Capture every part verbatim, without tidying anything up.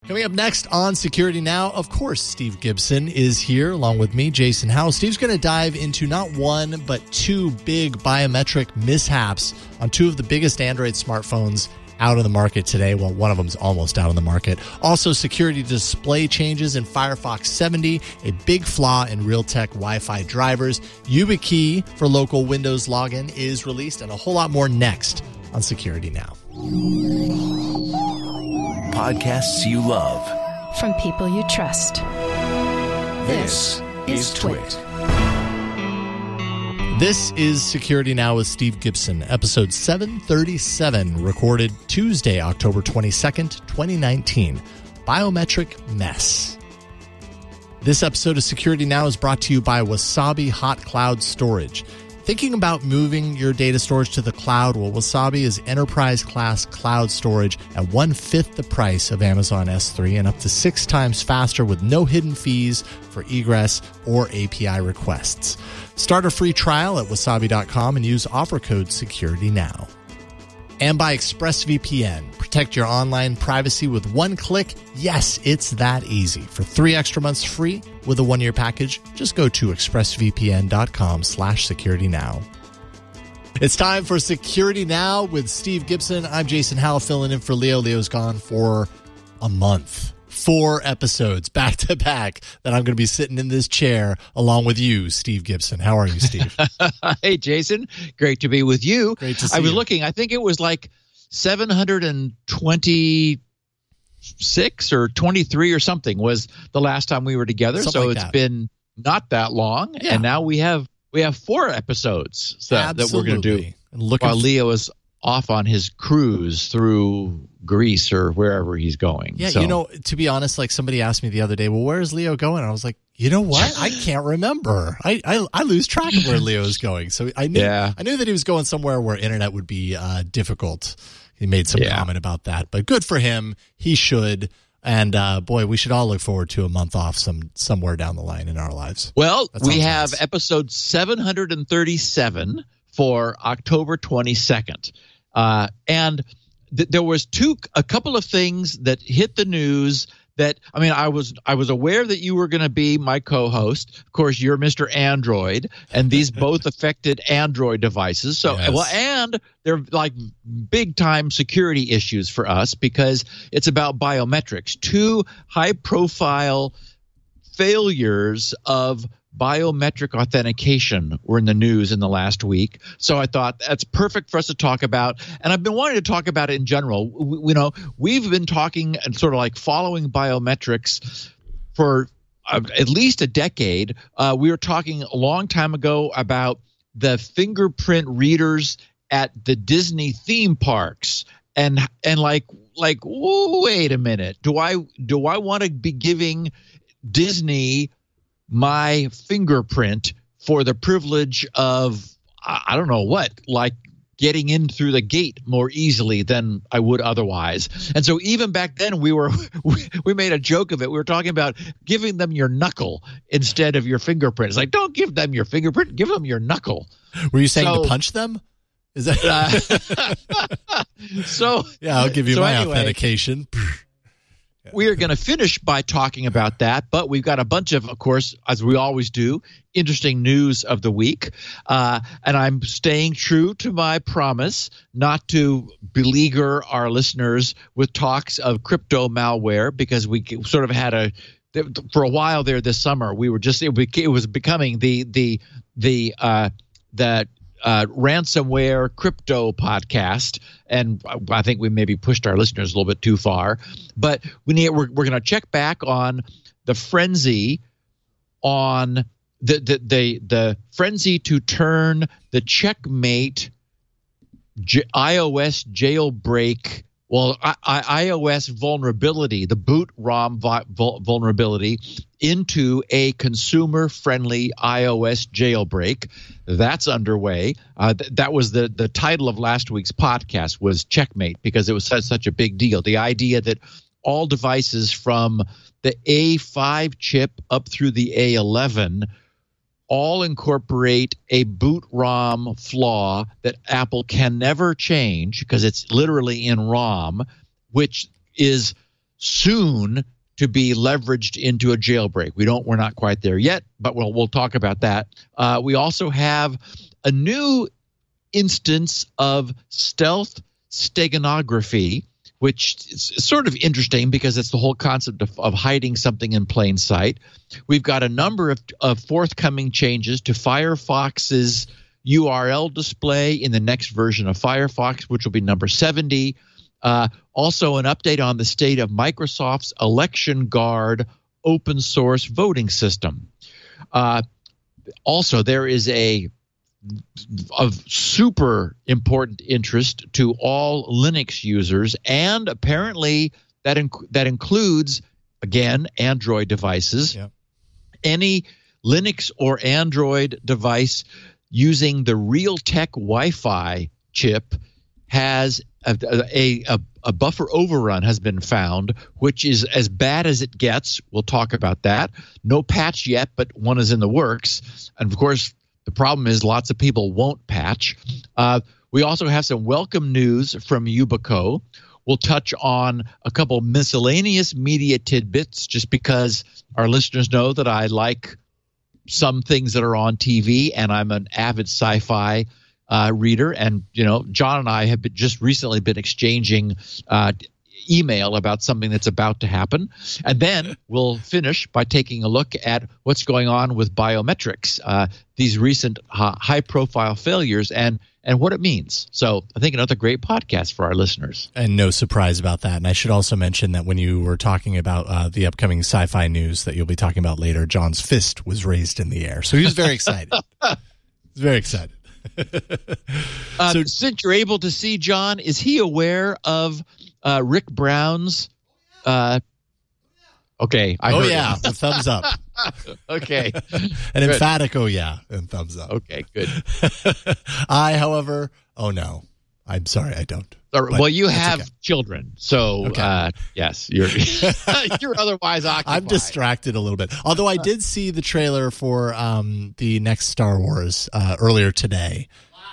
Coming up next on Security Now, of course, Steve Gibson is here along with me, Jason Howell. Steve's going to dive into not one, but two big biometric mishaps on two of the biggest Android smartphones out on the market today. Well, one of them's almost out on the market. Also, security display changes in Firefox seventy, a big flaw in Realtek Wi-Fi drivers. YubiKey for local Windows login is released, and a whole lot more next on Security Now. Podcasts you love from people you trust. This, this is Twit. This is Security Now with Steve Gibson, episode seven thirty-seven, recorded Tuesday, October twenty-second, twenty nineteen. Biometric mess. This episode of Security Now is brought to you by Wasabi Hot Cloud Storage. Thinking about moving your data storage to the cloud? Well, Wasabi is enterprise-class cloud storage at one-fifth the price of Amazon S three and up to six times faster with no hidden fees for egress or A P I requests. Start a free trial at wasabi dot com and use offer code SecurityNow. And by ExpressVPN. Protect your online privacy with one click. Yes, it's that easy. For three extra months free with a one-year package, just go to expressvpn.com slash security now. It's time for Security Now with Steve Gibson. I'm Jason Howell, filling in for Leo. Leo's gone for a month. Four episodes back to back that I'm going to be sitting in this chair along with you, Steve Gibson. How are you, Steve? Hey, Jason. Great to be with you. Great to see I was you. looking. I think it was like seven hundred twenty-six or twenty-three or something was the last time we were together. Something so like it's that. been not that long, Yeah. and now we have we have four episodes so, that we're going to do Absolutely. And looking while f- Leo is off on his cruise through Greece or wherever he's going. Yeah, So- you know, to be honest, like somebody asked me the other day, well, where's Leo going? I was like, you know what? I can't remember. I, I, I lose track of where Leo is going. So I knew Yeah. I knew that he was going somewhere where internet would be uh, difficult. He made some Yeah. comment about that, but good for him. He should. And uh, boy, we should all look forward to a month off some somewhere down the line in our lives. Well, That we sounds have nice. episode seven hundred thirty-seven for October twenty-second. Uh, and th- there was two, a couple of things that hit the news that, I mean, I was, I was aware that you were going to be my co-host. Of course, you're Mister Android, and these both affected Android devices. So, Yes. well, and they're like big time security issues for us because it's about biometrics. Two high profile failures of biometric authentication were in the news in the last week. So I thought that's perfect for us to talk about. And I've been wanting to talk about it in general. We, you know, we've been talking and sort of like following biometrics for uh, at least a decade. Uh, we were talking a long time ago about the fingerprint readers at the Disney theme parks. And and like like wait a minute. Do I do I want to be giving Disney my fingerprint for the privilege of, I don't know what, like getting in through the gate more easily than I would otherwise. And so even back then we were, we made a joke of it. We were talking about giving them your knuckle instead of your fingerprint. It's like, don't give them your fingerprint, give them your knuckle. Were you saying So- to punch them? Is that? Uh, so yeah, I'll give you so my anyway, authentication. We are going to finish by talking about that, but we've got a bunch of, of course, as we always do, interesting news of the week. Uh, and I'm staying true to my promise not to beleaguer our listeners with talks of crypto malware because we sort of had a, for a while there this summer, we were just, it, it was becoming the, the, the, uh, that, Uh, ransomware crypto podcast, and I think we maybe pushed our listeners a little bit too far. But we need we're we're going to check back on the frenzy, on the the the, the frenzy to turn the Checkmate J- iOS jailbreak. Well, I, I, iOS vulnerability, the boot ROM vi- vul- vulnerability, into a consumer-friendly iOS jailbreak. That's underway. Uh, th- that was the, the title of last week's podcast was Checkmate because it was such, such a big deal. The idea that all devices from the A five chip up through the A eleven all incorporate a boot ROM flaw that Apple can never change because it's literally in ROM, which is soon to be leveraged into a jailbreak. We don't, we're not quite there yet, but we'll we'll talk about that. Uh, we also have a new instance of stealth steganography, which is sort of interesting because it's the whole concept of, of hiding something in plain sight. We've got a number of, of forthcoming changes to Firefox's U R L display in the next version of Firefox, which will be number seventy. Uh, also, an update on the state of Microsoft's Election Guard open source voting system. Uh, also, there is a of super important interest to all Linux users, and apparently that inc- that includes, again, Android devices. Yep. Any Linux or Android device using the Realtek Wi-Fi chip has a, a, a, a buffer overrun has been found, which is as bad as it gets. We'll talk about that. No patch yet, but one is in the works. And, of course, the problem is lots of people won't patch. Uh, we also have some welcome news from Yubico. We'll touch on a couple miscellaneous media tidbits just because our listeners know that I like some things that are on T V, and I'm an avid sci-fi uh, reader. And, you know, John and I have been just recently been exchanging uh, email about something that's about to happen. And then we'll finish by taking a look at what's going on with biometrics, uh, these recent uh, high-profile failures, and and what it means. So I think another great podcast for our listeners. And no surprise about that. And I should also mention that when you were talking about uh, the upcoming sci-fi news that you'll be talking about later, John's fist was raised in the air. So he was very excited. He's very excited. uh, so, since you're able to see John, is he aware of uh, Rick Brown's uh, okay. I oh, heard yeah. it. A thumbs up. Okay. An good. Emphatic oh, yeah, and thumbs up. Okay, good. I, however, oh, no. I'm sorry, I don't. Well, you have okay. children, so okay. uh, yes, you're you're otherwise occupied. I'm distracted a little bit. Although I did see the trailer for um, the next Star Wars uh, earlier today.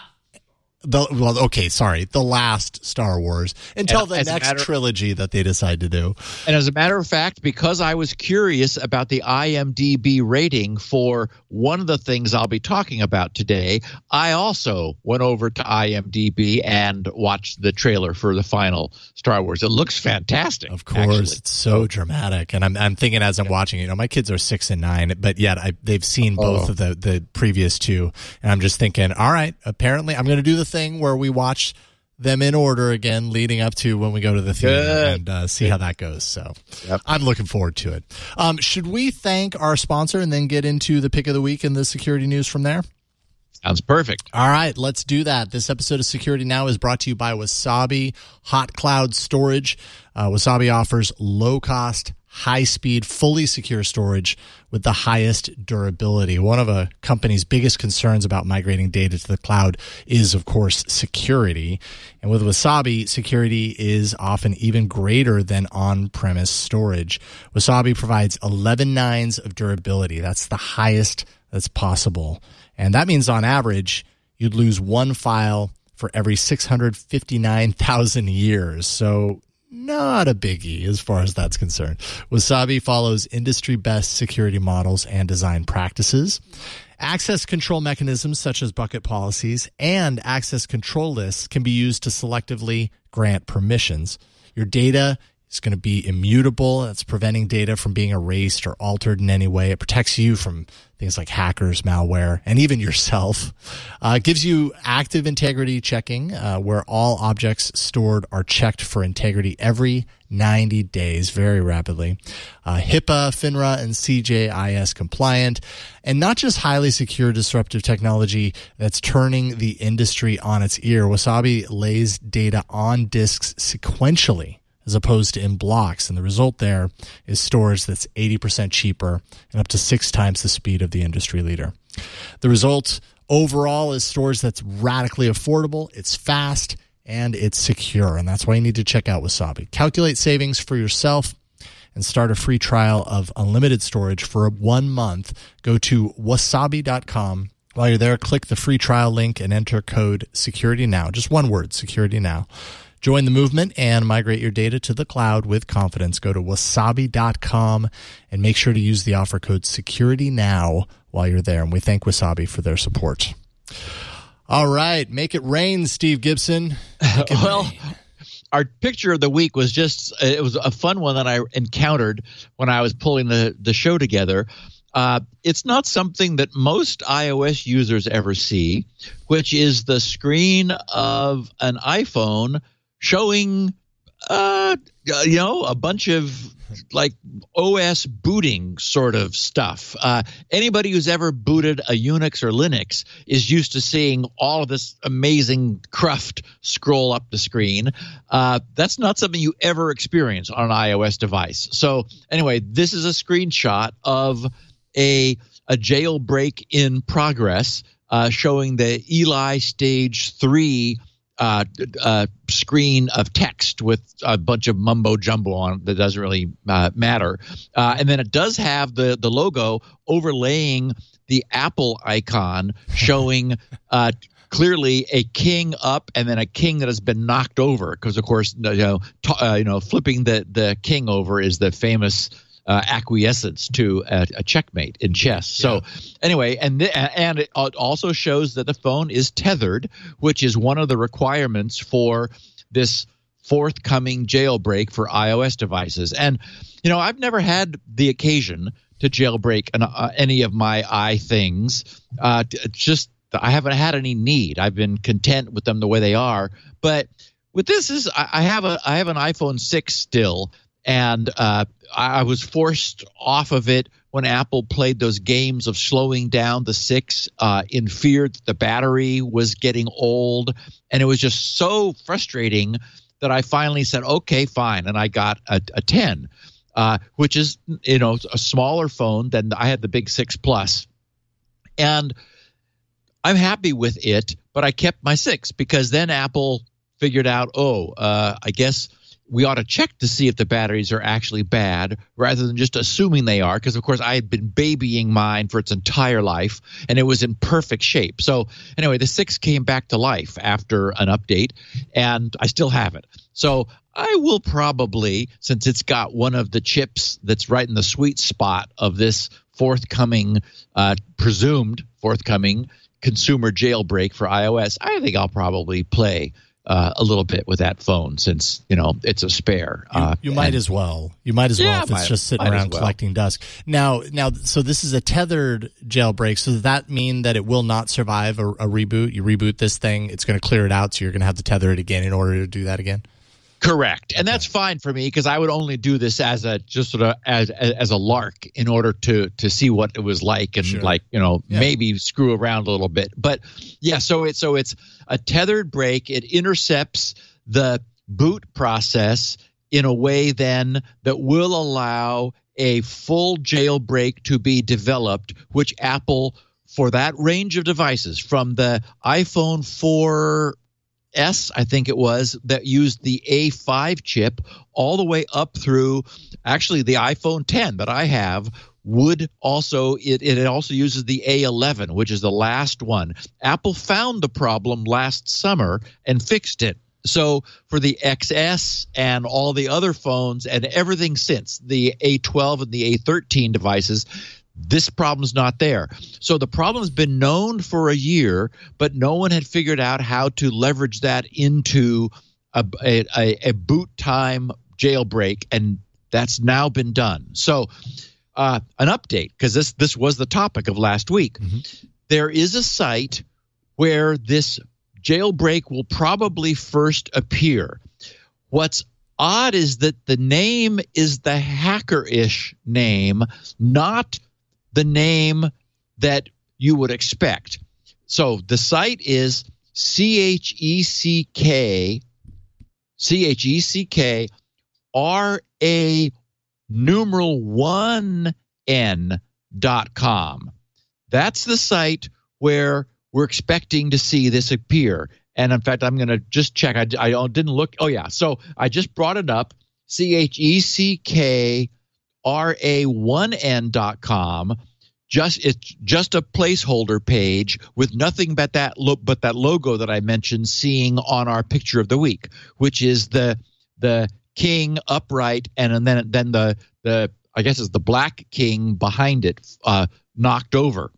The, well, okay, sorry, the last Star Wars until and the next matter, trilogy that they decide to do. And as a matter of fact, because I was curious about the I M D B rating for one of the things I'll be talking about today, I also went over to I M D B and watched the trailer for the final Star Wars. It looks fantastic. Of course, actually. It's so dramatic. And I'm I'm thinking as I'm watching it, you know, my kids are six and nine, but yet I, they've seen both oh. of the, the previous two. And I'm just thinking, all right, apparently I'm going to do the thing where we watch them in order again leading up to when we go to the theater Good. and uh, see Good. how that goes. So yep. I'm looking forward to it. Um, should we thank our sponsor and then get into the pick of the week and the security news from there? Sounds perfect. All right, let's do that. This episode of Security Now is brought to you by Wasabi Hot Cloud Storage. Uh, Wasabi offers low-cost, high-speed, fully secure storage with the highest durability. One of a company's biggest concerns about migrating data to the cloud is, of course, security. And with Wasabi, security is often even greater than on-premise storage. Wasabi provides eleven nines of durability. That's the highest that's possible. And that means on average, you'd lose one file for every six hundred fifty-nine thousand years. So not a biggie as far as that's concerned. Wasabi follows industry best security models and design practices. Access control mechanisms such as bucket policies and access control lists can be used to selectively grant permissions. Your data is going to be immutable. That's preventing data from being erased or altered in any way. It protects you from things like hackers, malware, and even yourself. Uh, it gives you active integrity checking, uh, where all objects stored are checked for integrity every ninety days, very rapidly. Uh, HIPAA, FINRA, and C J I S compliant, and not just highly secure disruptive technology that's turning the industry on its ear. Wasabi lays data on disks sequentially, as opposed to in blocks. And the result there is storage that's eighty percent cheaper and up to six times the speed of the industry leader. The result overall is storage that's radically affordable, it's fast, and it's secure. And that's why you need to check out Wasabi. Calculate savings for yourself and start a free trial of unlimited storage for one month. Go to wasabi dot com. While you're there, click the free trial link and enter code SecurityNow. Just one word, SecurityNow. Join the movement and migrate your data to the cloud with confidence. Go to wasabi dot com and make sure to use the offer code SecurityNow while you're there. And we thank Wasabi for their support. All right. Make it rain, Steve Gibson. Make it well, rain. Our picture of the week was just – it was a fun one that I encountered when I was pulling the, the show together. Uh, it's not something that most iOS users ever see, which is the screen of an iPhone showing, uh, you know, a bunch of like O S booting sort of stuff. Uh, anybody who's ever booted a Unix or Linux is used to seeing all of this amazing cruft scroll up the screen. Uh, that's not something you ever experience on an iOS device. So anyway, this is a screenshot of a a jailbreak in progress, uh, showing the Eli Stage three uh, uh, screen of text with a bunch of mumbo jumbo on it that doesn't really uh, matter, uh, and then it does have the the logo overlaying the Apple icon, showing uh, clearly a king up and then a king that has been knocked over, because of course you know t- uh, you know flipping the the king over is the famous Uh, acquiescence to a, a checkmate in chess. So yeah. anyway, and th- and it also shows that the phone is tethered, which is one of the requirements for this forthcoming jailbreak for iOS devices. And you know, I've never had the occasion to jailbreak an, uh, any of my iThings. Uh, it's just I haven't had any need. I've been content with them the way they are. But with this is I, I have a I have an iPhone six still. And uh, I was forced off of it when Apple played those games of slowing down the six uh, in fear that the battery was getting old. And it was just so frustrating that I finally said, okay, fine. And I got a, a ten, uh, which is, you know, a smaller phone than I had the big six Plus. And I'm happy with it, but I kept my six because then Apple figured out, oh, uh, I guess – we ought to check to see if the batteries are actually bad rather than just assuming they are, because, of course, I had been babying mine for its entire life, and it was in perfect shape. So anyway, the six came back to life after an update, and I still have it. So I will probably, since it's got one of the chips that's right in the sweet spot of this forthcoming, uh, presumed forthcoming consumer jailbreak for iOS, I think I'll probably play Uh, a little bit with that phone, since you know it's a spare. You, uh, you might and, as well. You might as well yeah, if it's might, just sitting around well. collecting dust. Now, now, so this is a tethered jailbreak. So does that mean that it will not survive a, a reboot? You reboot this thing, it's going to clear it out, so you're going to have to tether it again in order to do that again. Correct, and okay. that's fine for me because I would only do this as a just sort of as as a lark in order to to see what it was like and Sure. like you know Yeah. maybe screw around a little bit. But yeah, so it's so it's a tethered break. It intercepts the boot process in a way then that will allow a full jailbreak to be developed, which Apple, for that range of devices, from the iPhone four S, I think it was, that used the A five chip, all the way up through actually the iPhone ten that I have, would also it, it also uses the A eleven, which is the last one. Apple found the problem last summer and fixed it. So for the X S and all the other phones and everything since, the A twelve and the A thirteen devices, this problem's not there. So the problem's been known for a year, but no one had figured out how to leverage that into a, a, a boot time jailbreak, and that's now been done. So uh, an update, because this, this was the topic of last week. Mm-hmm. There is a site where this jailbreak will probably first appear. What's odd is that the name is the hacker-ish name, not the name that you would expect. So the site is C H E C K, C H E C K, R A numeral one N dot com. That's the site where we're expecting to see this appear. And in fact, I'm going to just check. I, I didn't look. Oh, yeah. So I just brought it up. C H E C K R A one N dot com. just it's just a placeholder page with nothing but that lo- but that logo that I mentioned seeing on our picture of the week, which is the the king upright, and, and then then the the I guess it's the black king behind it, uh, knocked over.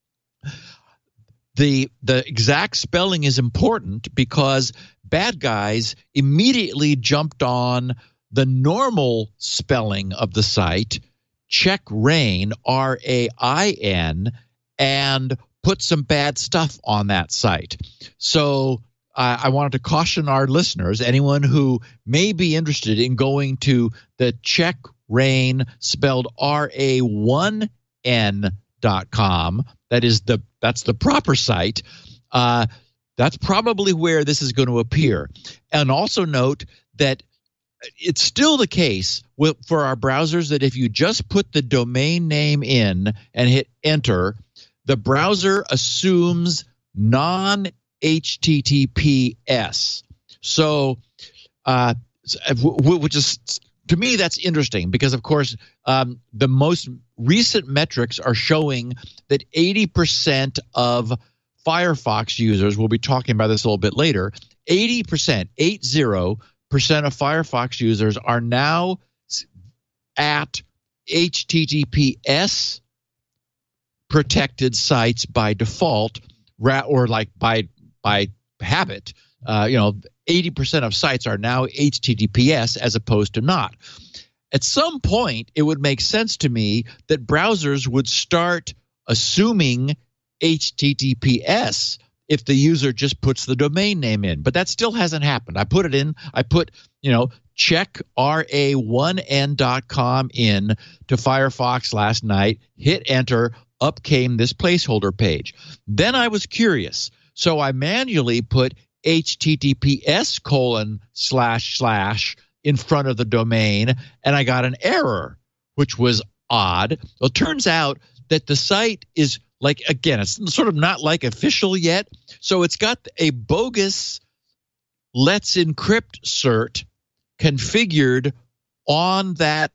The the exact spelling is important because bad guys immediately jumped on the normal spelling of the site, Check Rain, R A I N, and put some bad stuff on that site. So uh, I wanted to caution our listeners, anyone who may be interested in going to the Check Rain, spelled R A one N dot com. That is the that's the proper site. Uh, that's probably where this is going to appear. And also note that it's still the case with, for our browsers, that if you just put the domain name in and hit enter, the browser assumes non H T T P S. So, uh, which is, to me, that's interesting because, of course, um, the most recent metrics are showing that eighty percent of Firefox users, we'll be talking about this a little bit later, eighty percent, eight zero percent of Firefox users are now at H T T P S protected sites by default, or like by by habit. Uh, you know, eighty percent of sites are now H T T P S as opposed to not. At some point, it would make sense to me that browsers would start assuming H T T P S if the user just puts the domain name in. But that still hasn't happened. I put it in. I put, you know, check R A one N dot com in to Firefox last night, hit enter, up came this placeholder page. Then I was curious. So I manually put H T T P S colon slash slash in front of the domain, and I got an error, which was odd. Well, it turns out that the site is, like, again, it's sort of not like official yet. So it's got a bogus Let's Encrypt cert configured on that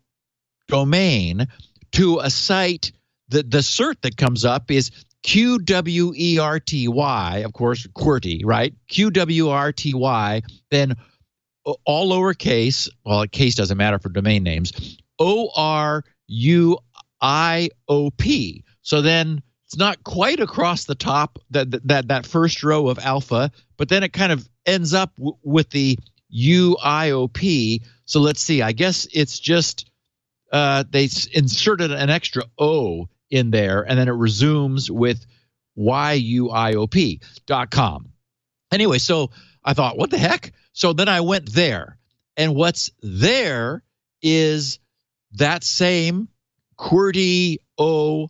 domain to a site that the cert that comes up is Q W E R T Y, of course, QWERTY, right? Q W R T Y, then all lowercase, well, a case doesn't matter for domain names, O R U I O P. So then it's not quite across the top, that that that first row of alpha, but then it kind of ends up w- with the U I O P. So let's see. I guess it's just uh, they s- inserted an extra O in there, and then it resumes with Y U I O P dot com. Anyway, so I thought, what the heck? So then I went there, and what's there is that same QWERTY O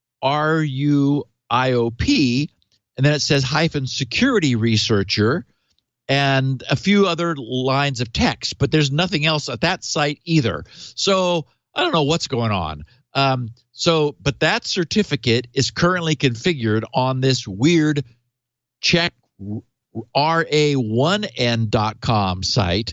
R U I O P, and then it says hyphen security researcher and a few other lines of text, but there's nothing else at that site either. So I don't know what's going on. Um, so, but that certificate is currently configured on this weird check R A one N dot com site.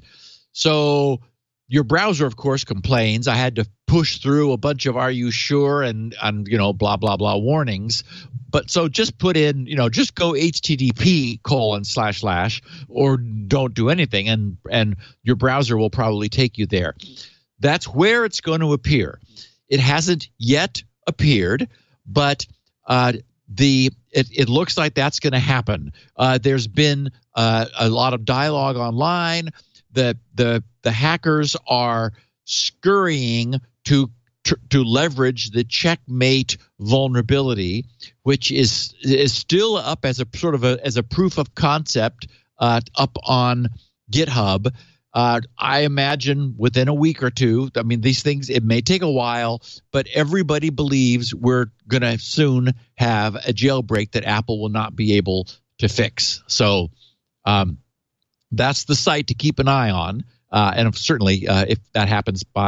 So your browser, of course, complains. I had to push through a bunch of "Are you sure?" and and you know blah blah blah warnings. But so just put in, you know, just go H T T P colon slash slash, or don't do anything, and and your browser will probably take you there. That's where it's going to appear. It hasn't yet appeared, but uh, the it, it looks like that's going to happen. Uh, there's been uh, a lot of dialogue online. The the the hackers are scurrying to to, to leverage the Checkmate vulnerability, which is is still up as a sort of a as a proof of concept uh, up on GitHub. Uh, I imagine within a week or two. I mean, these things, it may take a while, but everybody believes we're going to soon have a jailbreak that Apple will not be able to fix. So um, that's the site to keep an eye on. Uh, and certainly, uh, if that happens by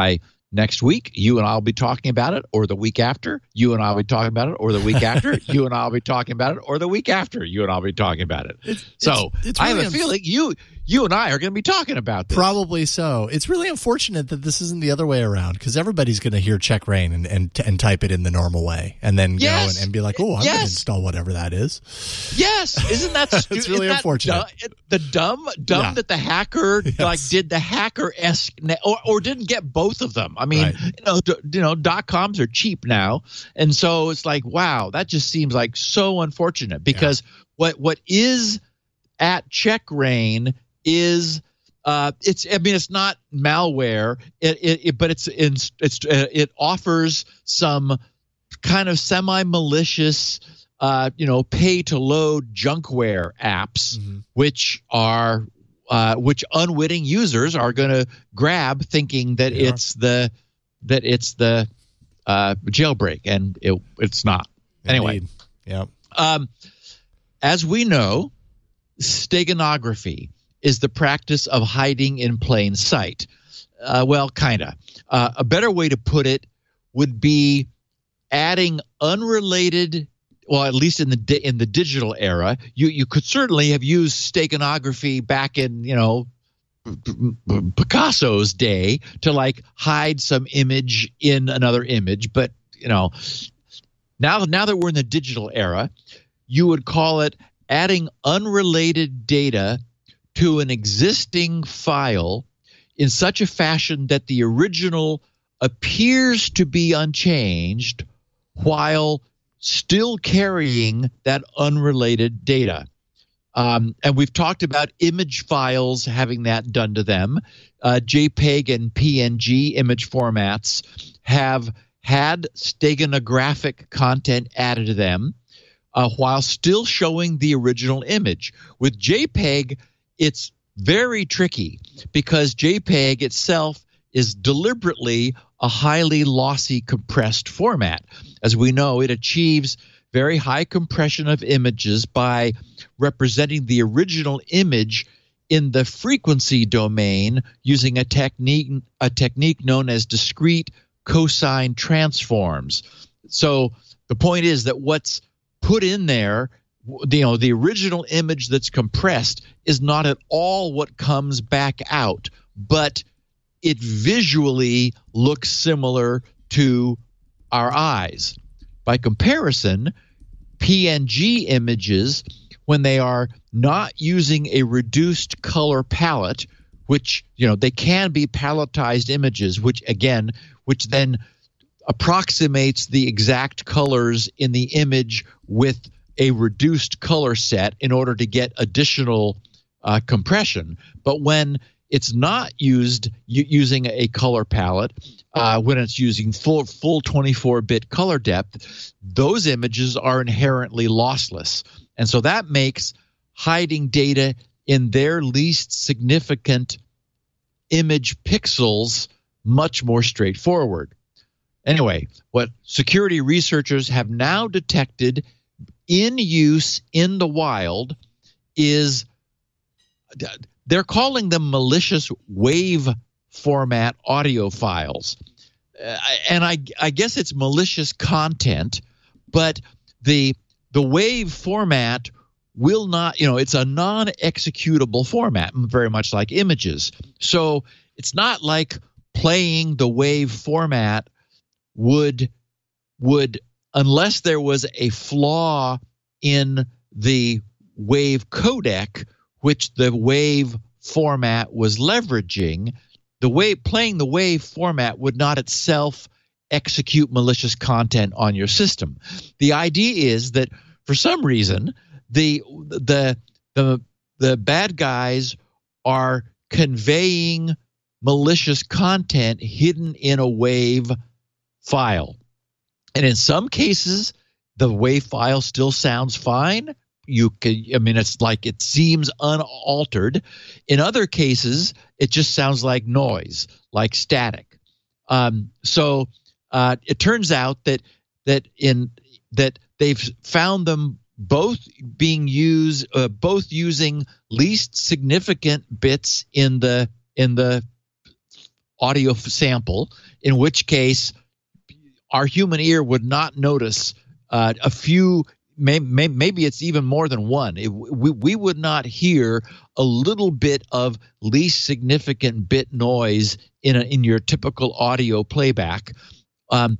Next week, you and I will be talking about it, or the week after, you and I will be talking about it, or the week after, you and I will be talking about it, or the week after, you and I will be talking about it. It's, so it's, it's really I have a unf- feeling you you and I are going to be talking about this. Probably so. It's really unfortunate that this isn't the other way around, because everybody's going to hear check rain and, and and type it in the normal way, and then yes. go and, and be like, oh, I'm yes. going to install whatever that is. Yes, isn't that stupid? It's really isn't unfortunate. That dumb, the dumb, dumb Yeah. that the hacker Yes. like did the hacker-esque, or or didn't get both of them. I mean, Right. you know, d- you know, dot coms are cheap now, and so it's like, wow, that just seems like so unfortunate, because yeah. what what is at CheckRain is. Uh, it's. I mean, it's not malware. It, it, it but it's. In, it's. Uh, it offers some kind of semi-malicious, uh, you know, pay-to-load junkware apps, mm-hmm. which are, uh, which unwitting users are going to grab, thinking that yeah. it's the, that it's the uh, jailbreak, and it it's not. Indeed. Anyway, yeah. Um, as we know, steganography is the practice of hiding in plain sight. Uh, well, kind of. Uh, a better way to put it would be adding unrelated, well, at least in the di- in the digital era, you you could certainly have used steganography back in, you know, Picasso's day to like hide some image in another image. But, you know, now now that we're in the digital era, you would call it adding unrelated data to an existing file in such a fashion that the original appears to be unchanged while still carrying that unrelated data. Um, and we've talked about image files having that done to them. Uh, JPEG and P N G image formats have had steganographic content added to them uh, while still showing the original image. With JPEG, it's very tricky because JPEG itself is deliberately a highly lossy compressed format. As we know, it achieves very high compression of images by representing the original image in the frequency domain using a technique a technique known as discrete cosine transforms. So the point is that what's put in there, you know, the original image that's compressed is not at all what comes back out, but it visually looks similar to our eyes. By comparison, P N G images, when they are not using a reduced color palette, which, you know, they can be palletized images, which again, which then approximates the exact colors in the image with a reduced color set in order to get additional uh, compression. But when it's not used u- using a color palette, uh, when it's using full full twenty-four bit color depth, those images are inherently lossless. And so that makes hiding data in their least significant image pixels much more straightforward. Anyway, what security researchers have now detected in use in the wild is, they're calling them malicious wave format audio files. Uh, and I, I guess it's malicious content, but the the wave format will not, you know, it's a non-executable format, very much like images. So it's not like playing the wave format would would unless there was a flaw in the wave codec, which the wave format was leveraging, the wave playing the wave format would not itself execute malicious content on your system. The idea is that for some reason the the the the bad guys are conveying malicious content hidden in a wave file. And in some cases, the WAV file still sounds fine. You can, I mean, it's like it seems unaltered. In other cases, it just sounds like noise, like static. Um, so uh, it turns out that that in that they've found them both being used, uh, both using least significant bits in the in the audio sample, in which case our human ear would not notice uh, a few. May, may, maybe it's even more than one. It, we, we would not hear a little bit of least significant bit noise in a, in your typical audio playback. Um,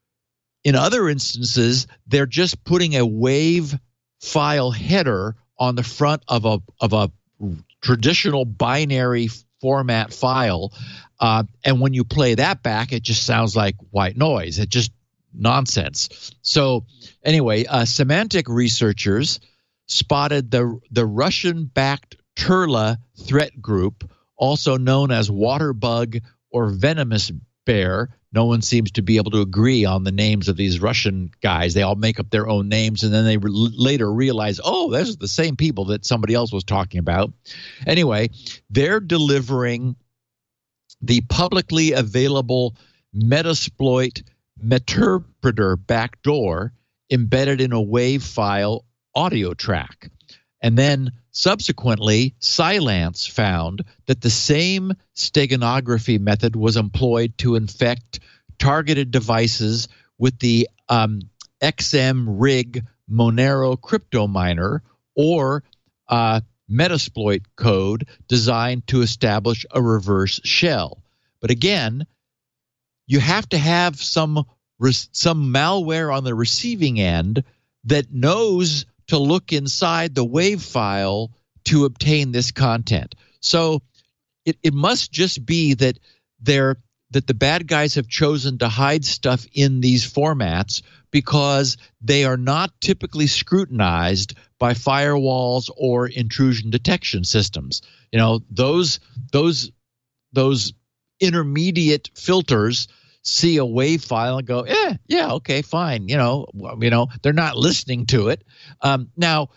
in other instances, they're just putting a WAV file header on the front of a of a traditional binary format file, uh, and when you play that back, it just sounds like white noise. It just nonsense. So anyway, uh, semantic researchers spotted the the Russian-backed Turla threat group, also known as Waterbug or Venomous Bear. No one seems to be able to agree on the names of these Russian guys. They all make up their own names, and then they re- later realize, oh, those are the same people that somebody else was talking about. Anyway, they're delivering the publicly available Metasploit Meterpreter backdoor embedded in a WAV file audio track. And then subsequently, Cylance found that the same steganography method was employed to infect targeted devices with the um, X M Rig Monero crypto miner, or uh, Metasploit code designed to establish a reverse shell. But again, you have to have some some malware on the receiving end that knows to look inside the WAV file to obtain this content. So it, it must just be that they're that the bad guys have chosen to hide stuff in these formats because they are not typically scrutinized by firewalls or intrusion detection systems. You know, those those those intermediate filters see a WAV file and go, eh, yeah, okay, fine. You know, you know, they're not listening to it. Um, now,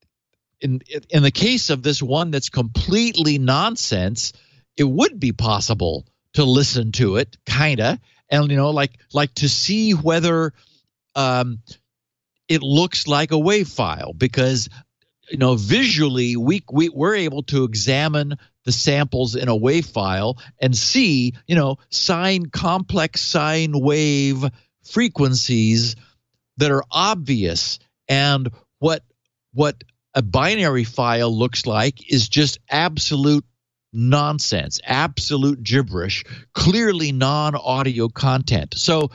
in in the case of this one that's completely nonsense, it would be possible to listen to it, kinda, and you know, like like to see whether um, it looks like a WAV file, because you know, visually we we we're able to examine the samples in a WAV file and see, you know, sine complex sine wave frequencies that are obvious, and what what a binary file looks like is just absolute nonsense, absolute gibberish, clearly non-audio content. So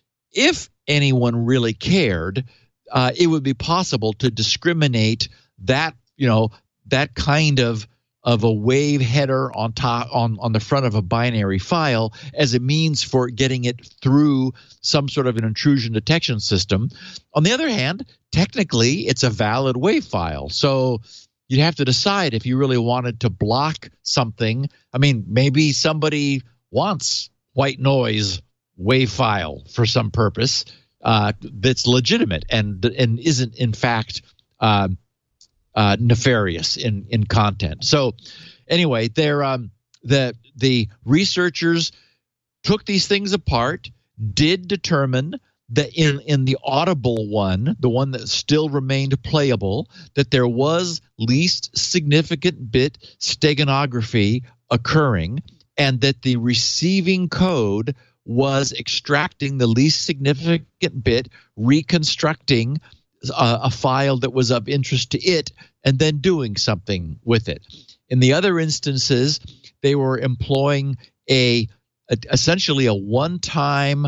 if anyone really cared, uh, it would be possible to discriminate that, you know, that kind of of a WAV header on top on, on the front of a binary file as a means for getting it through some sort of an intrusion detection system. On the other hand, technically it's a valid WAV file. So you'd have to decide if you really wanted to block something. I mean, maybe somebody wants white noise WAV file for some purpose uh, that's legitimate and and isn't in fact uh, uh, nefarious in in content. So anyway, they're um, the the researchers took these things apart, did determine that in, in the audible one, the one that still remained playable, that there was least significant bit steganography occurring, and that the receiving code was extracting the least significant bit, reconstructing a, a file that was of interest to it, and then doing something with it. In the other instances, they were employing a, a essentially a one-time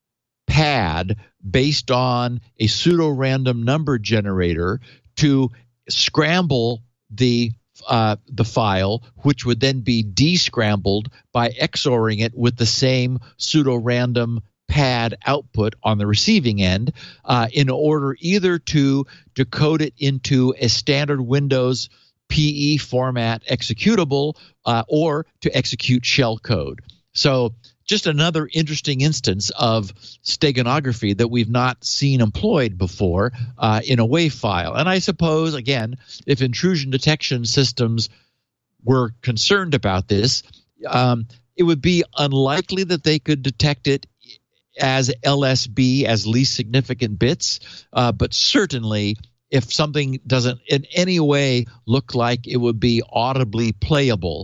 pad based on a pseudo-random number generator to scramble the uh, the file, which would then be descrambled by XORing it with the same pseudo-random pad output on the receiving end, uh, in order either to decode it into a standard Windows P E format executable uh, or to execute shell code. So just another interesting instance of steganography that we've not seen employed before uh, in a WAV file. And I suppose, again, if intrusion detection systems were concerned about this, um, it would be unlikely that they could detect it as L S B, as least significant bits, uh, but certainly if something doesn't in any way look like it would be audibly playable,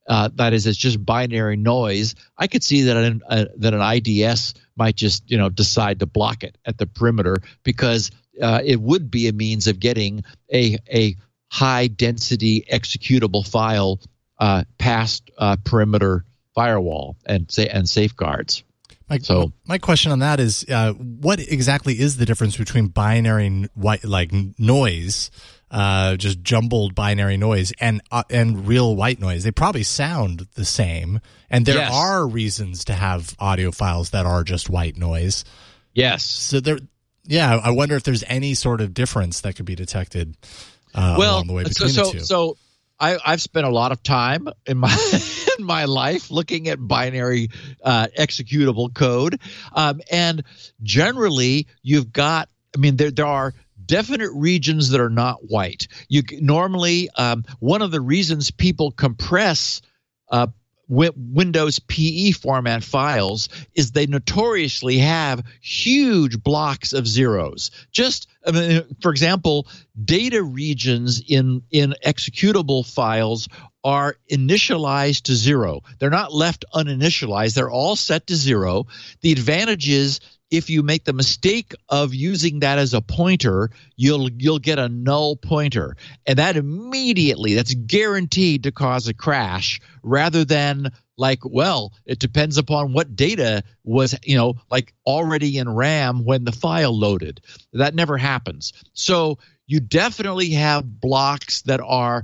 uh, that is, it's just binary noise, I could see that an, uh, that an I D S might just, you know, decide to block it at the perimeter, because uh, it would be a means of getting a a high density executable file uh, past uh, perimeter firewall and say and safeguards. My, so my question on that is, uh, what exactly is the difference between binary white like noise, uh, just jumbled binary noise, and uh, and real white noise? They probably sound the same, and there yes. are reasons to have audio files that are just white noise. Yes. So there, yeah. I wonder if there's any sort of difference that could be detected uh, well, along the way between so, the two. So, so I, I've spent a lot of time in my in my life looking at binary uh, executable code, um, and generally you've got. I mean, there there are definite regions that are not white. You normally um, one of the reasons people compress uh, wi- Windows P E format files is they notoriously have huge blocks of zeros. Just I mean, for example, data regions in in executable files are initialized to zero. They're not left uninitialized. They're all set to zero. The advantage is, if you make the mistake of using that as a pointer, you'll you'll get a null pointer, and that immediately, that's guaranteed to cause a crash, rather than like, well, it depends upon what data was, you know, like already in RAM when the file loaded. That never happens. So you definitely have blocks that are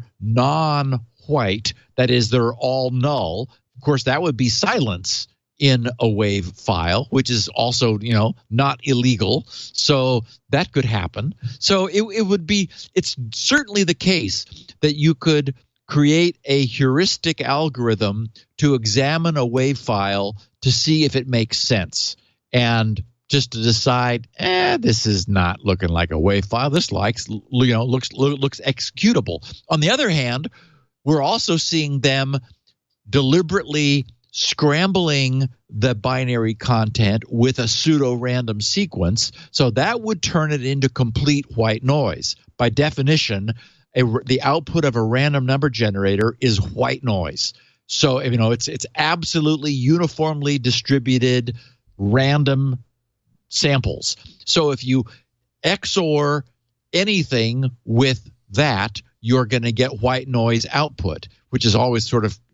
non-white, that is, they're all null. Of course, that would be silence in a WAV file, which is also, you know, not illegal. So that could happen. So it, it would be, it's certainly the case that you could create a heuristic algorithm to examine a WAV file to see if it makes sense, and just to decide, eh, this is not looking like a WAV file. This likes, you know, looks looks executable. On the other hand, we're also seeing them deliberately scrambling the binary content with a pseudo-random sequence, so that would turn it into complete white noise. By definition, a, the output of a random number generator is white noise. So, you know, it's it's absolutely uniformly distributed random samples. So if you X O R anything with that, you're going to get white noise output, which is always sort of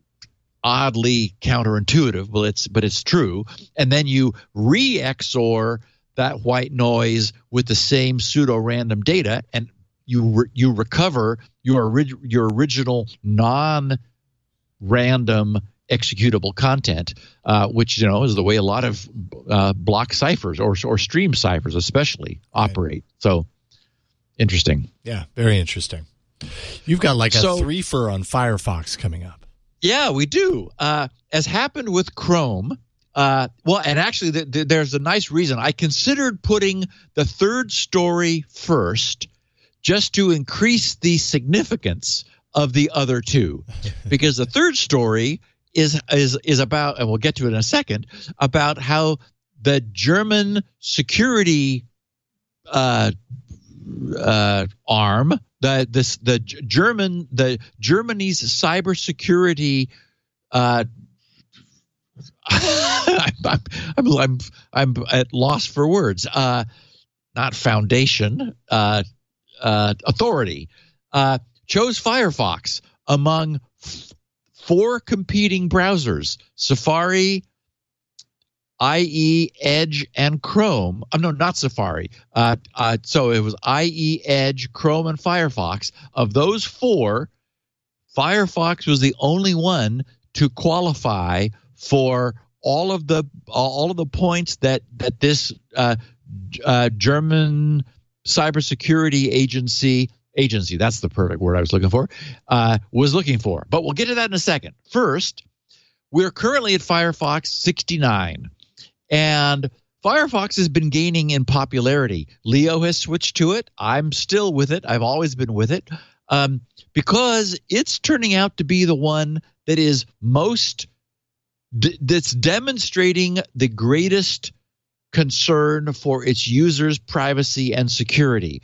oddly counterintuitive, but it's but it's true. And then you re-X O R that white noise with the same pseudo-random data, and you re- you recover your orig- your original non-random executable content, uh, which, you know, is the way a lot of uh, block ciphers or or stream ciphers especially operate. Right. So interesting. Yeah, very interesting. You've got like a so, three-fer on Firefox coming up. Yeah, we do. Uh, as happened with Chrome, uh, well, and actually th- th- there's a nice reason. I considered putting the third story first just to increase the significance of the other two, because the third story is is is about, and we'll get to it in a second, about how the German security uh, uh, arm, the this the German the Germany's cybersecurity. Uh, I'm, I'm I'm I'm at loss for words. Uh, not foundation. Uh, uh, authority uh, chose Firefox among f- four competing browsers: Safari, I E, Edge, and Chrome. Oh, no, not Safari. Uh, uh, so it was I E, Edge, Chrome, and Firefox. Of those four, Firefox was the only one to qualify for all of the all of the points that that this uh, uh, German cybersecurity agency agency that's the perfect word I was looking for uh, was looking for. But we'll get to that in a second. First, we're currently at Firefox sixty-nine. And Firefox has been gaining in popularity. Leo has switched to it. I'm still with it. I've always been with it um, because it's turning out to be the one that is most d- that's demonstrating the greatest concern for its users' privacy and security.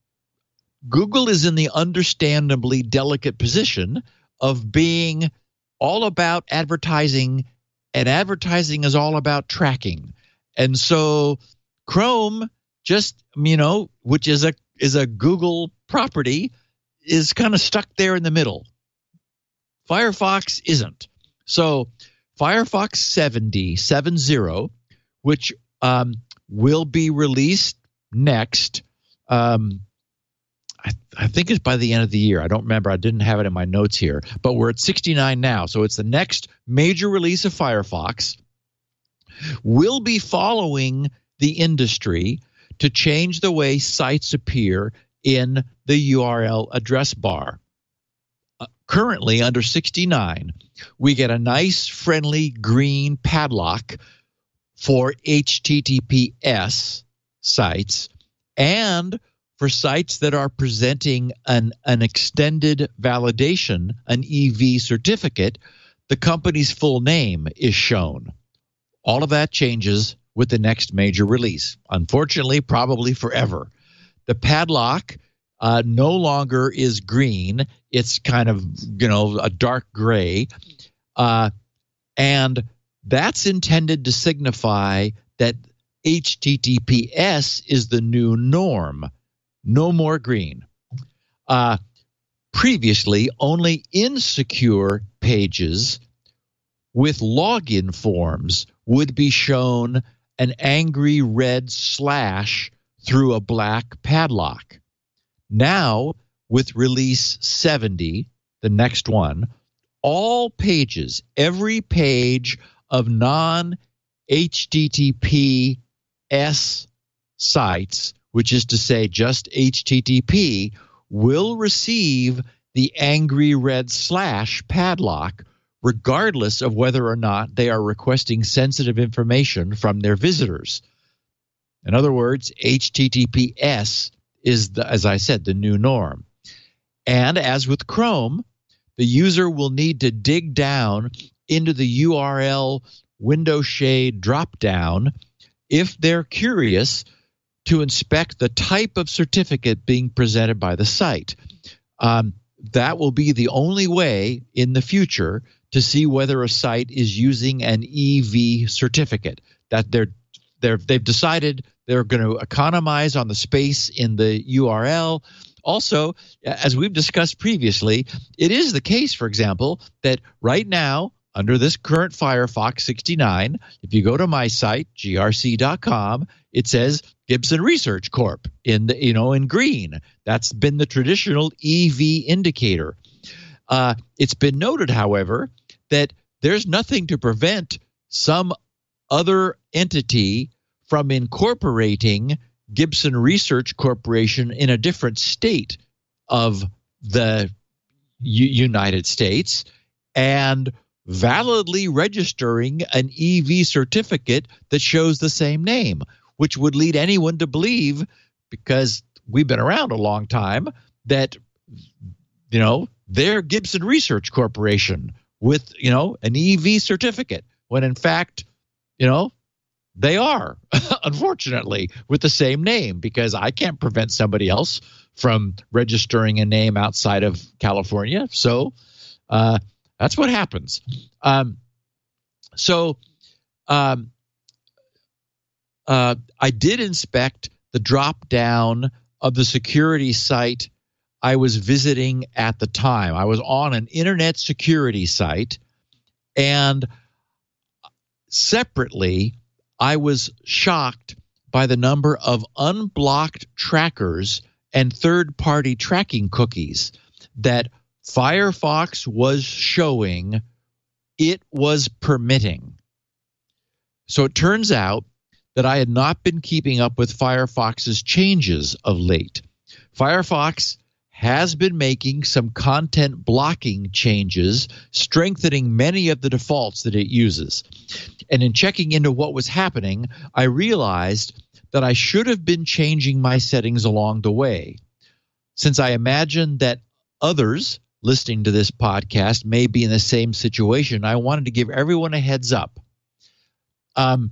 Google is in the understandably delicate position of being all about advertising, and advertising is all about tracking. And so Chrome just, you know, which is a is a Google property, is kind of stuck there in the middle. Firefox isn't. So Firefox seventy, seventy, which um, will be released next, um, I, I think it's by the end of the year. I don't remember. I didn't have it in my notes here. But we're at sixty-nine now. So it's the next major release of Firefox. We'll be following the industry to change the way sites appear in the U R L address bar. Uh, currently, under sixty-nine, we get a nice, friendly green padlock for H T T P S sites and for sites that are presenting an, an extended validation, an E V certificate, the company's full name is shown. All of that changes with the next major release. Unfortunately, probably forever. The padlock uh, no longer is green. It's kind of, you know, a dark gray. Uh, and that's intended to signify that H T T P S is the new norm. No more green. Uh, previously, only insecure pages with login forms would be shown an angry red slash through a black padlock. Now, with release seventy, the next one, all pages, every page of non-H T T P S sites, which is to say just H T T P, will receive the angry red slash padlock, regardless of whether or not they are requesting sensitive information from their visitors. In other words, H T T P S is, the, as I said, the new norm. And as with Chrome, the user will need to dig down into the U R L window shade dropdown if they're curious to inspect the type of certificate being presented by the site. Um, that will be the only way in the future to see whether a site is using an E V certificate. That they're they're they've decided they're going to economize on the space in the U R L. Also, as we've discussed previously, it is the case, for example, that right now under this current Firefox sixty-nine, if you go to my site G R C dot com, it says Gibson Research Corp in the you know in green. That's been the traditional E V indicator. Uh, it's been noted, however, that there's nothing to prevent some other entity from incorporating Gibson Research Corporation in a different state of the U- United States and validly registering an E V certificate that shows the same name, which would lead anyone to believe, because we've been around a long time, that, you know, they're Gibson Research Corporation with, you know, an E V certificate, when in fact, you know, they are, unfortunately, with the same name, because I can't prevent somebody else from registering a name outside of California. So uh, that's what happens. Um, so um, uh, I did inspect the drop down of the security site I was visiting at the time. I was on an internet security site, and separately, I was shocked by the number of unblocked trackers and third-party tracking cookies that Firefox was showing it was permitting. So it turns out that I had not been keeping up with Firefox's changes of late. Firefox has been making some content blocking changes, strengthening many of the defaults that it uses. And in checking into what was happening, I realized that I should have been changing my settings along the way. Since I imagine that others listening to this podcast may be in the same situation, I wanted to give everyone a heads up. Um,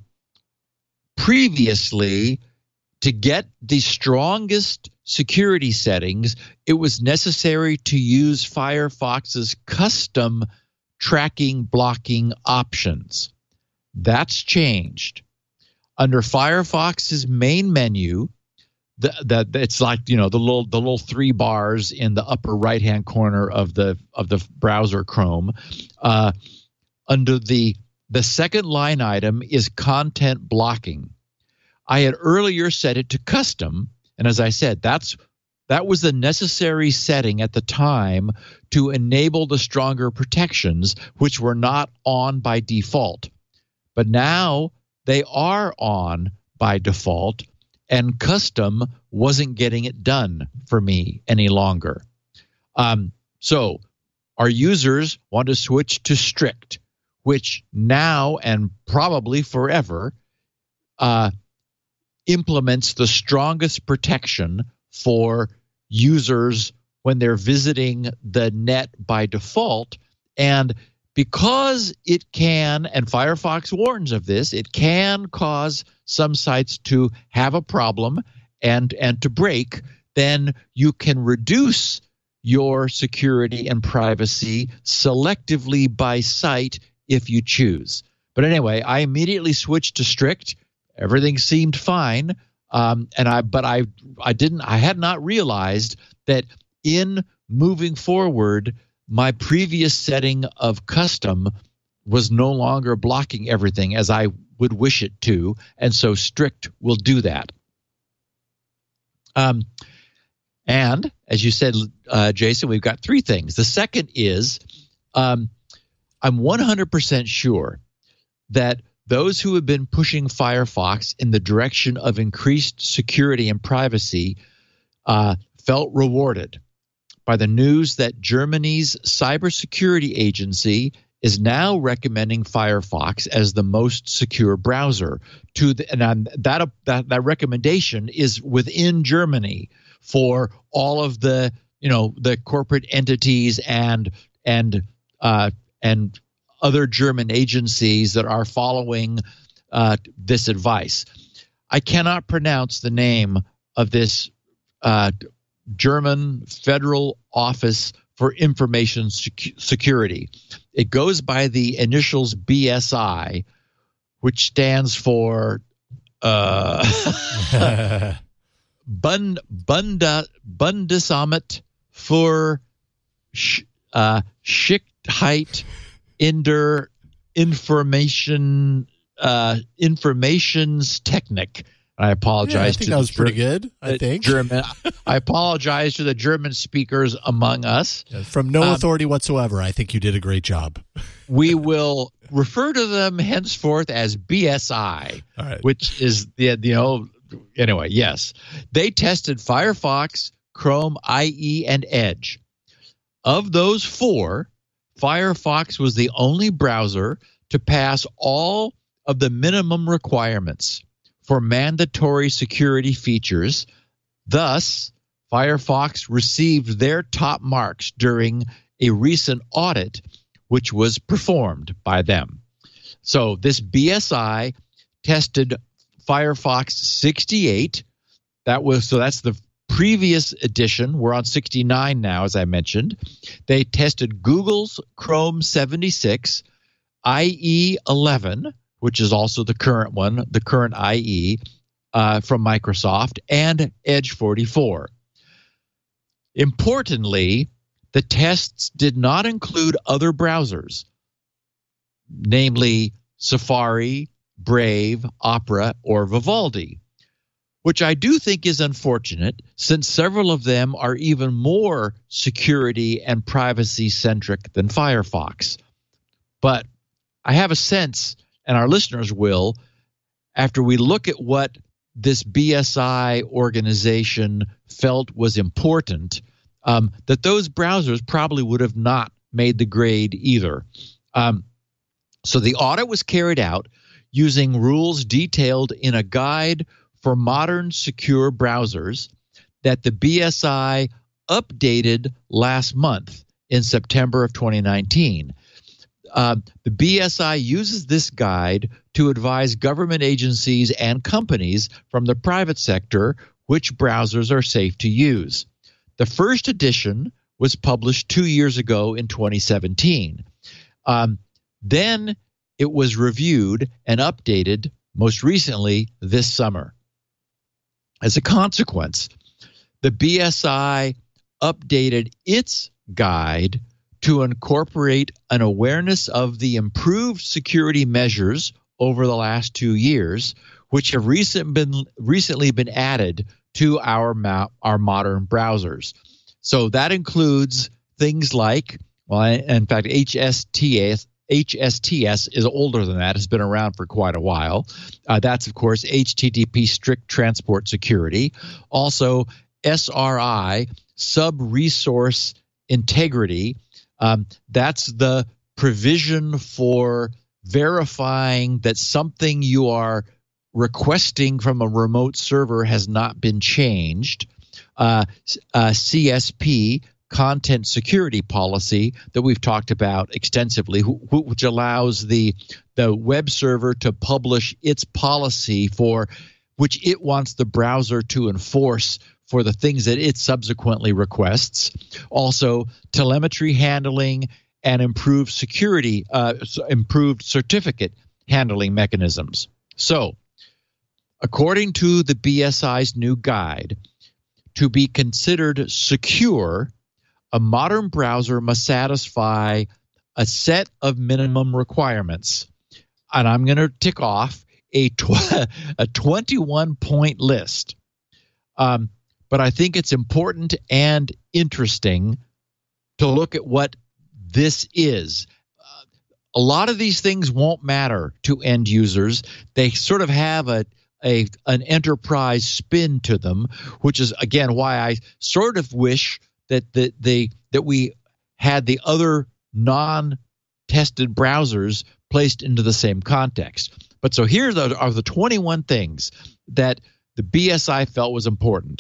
previously, to get the strongest security settings, it was necessary to use Firefox's custom tracking blocking options. That's changed. Under Firefox's main menu, the, the, it's like, you know, the little the little three bars in the upper right-hand corner of the of the browser Chrome. Uh, under the the second line item is content blocking. I had earlier set it to custom, and as I said, that's that was the necessary setting at the time to enable the stronger protections, which were not on by default. But now they are on by default, and custom wasn't getting it done for me any longer. Um, so our users want to switch to strict, which now and probably forever uh, implements the strongest protection for users when they're visiting the net by default. And because it can, and Firefox warns of this, it can cause some sites to have a problem and, and to break, then you can reduce your security and privacy selectively by site if you choose. But anyway, I immediately switched to strict. Everything seemed fine. Um, and I, but I, I didn't, I had not realized that in moving forward, my previous setting of custom was no longer blocking everything as I would wish it to, and so strict will do that. Um, and as you said, uh, Jason, we've got three things. The second is um, I'm one hundred percent sure that those who have been pushing Firefox in the direction of increased security and privacy uh, felt rewarded by the news that Germany's cybersecurity agency is now recommending Firefox as the most secure browser. To the, and that, that that recommendation is within Germany for all of the you know the corporate entities and and uh, and other German agencies that are following uh, this advice. I cannot pronounce the name of this uh, German Federal Office for Information Sec- Security. It goes by the initials B S I, which stands for uh, Bund, Bunda, Bundesamt für Sch, uh, Sicherheit in der Information uh, Informationstechnik. I apologize. Yeah, I think to that was the, pretty good. I think German. I apologize to the German speakers among us. Yeah, from no um, authority whatsoever, I think you did a great job. We will refer to them henceforth as B S I, All right. which is the you know anyway. Yes, they tested Firefox, Chrome, I E, and Edge. Of those four, Firefox was the only browser to pass all of the minimum requirements for mandatory security features. Thus, Firefox received their top marks during a recent audit, which was performed by them. So this B S I tested Firefox sixty-eight. That was so that's the previous edition. We're on sixty-nine now, as I mentioned. They tested Google's Chrome seventy-six, I E eleven, which is also the current one, the current I E uh, from Microsoft, and Edge forty-four. Importantly, the tests did not include other browsers, namely Safari, Brave, Opera, or Vivaldi, which I do think is unfortunate since several of them are even more security and privacy-centric than Firefox. But I have a sense, and our listeners will, after we look at what this B S I organization felt was important, um, that those browsers probably would have not made the grade either. Um, so the audit was carried out using rules detailed in a guide for modern secure browsers that the B S I updated last month in September of twenty nineteen. Uh, the B S I uses this guide to advise government agencies and companies from the private sector which browsers are safe to use. The first edition was published two years ago in twenty seventeen. Um, then it was reviewed and updated most recently this summer. As a consequence, the B S I updated its guide to incorporate an awareness of the improved security measures over the last two years, which have recent been, recently been added to our, our modern browsers. So that includes things like, well, in fact, H S T S, H S T S is older than that, has been around for quite a while. Uh, that's, of course, H T T P Strict Transport Security. Also, S R I, Sub-Resource Integrity. Um, that's the provision for verifying that something you are requesting from a remote server has not been changed. Uh, uh, C S P, Content Security Policy, that we've talked about extensively, wh- which allows the the web server to publish its policy for which it wants the browser to enforce for the things that it subsequently requests. Also, telemetry handling and improved security, uh, improved certificate handling mechanisms. So, according to the B S I's new guide, to be considered secure, a modern browser must satisfy a set of minimum requirements. And I'm going to tick off a tw- a twenty-one point list. Um, but I think it's important and interesting to look at what this is. Uh, a lot of these things won't matter to end users. They sort of have a A, an enterprise spin to them, which is, again, why I sort of wish that the, the, that we had the other non-tested browsers placed into the same context. But so here are the, are the twenty-one things that the B S I felt was important.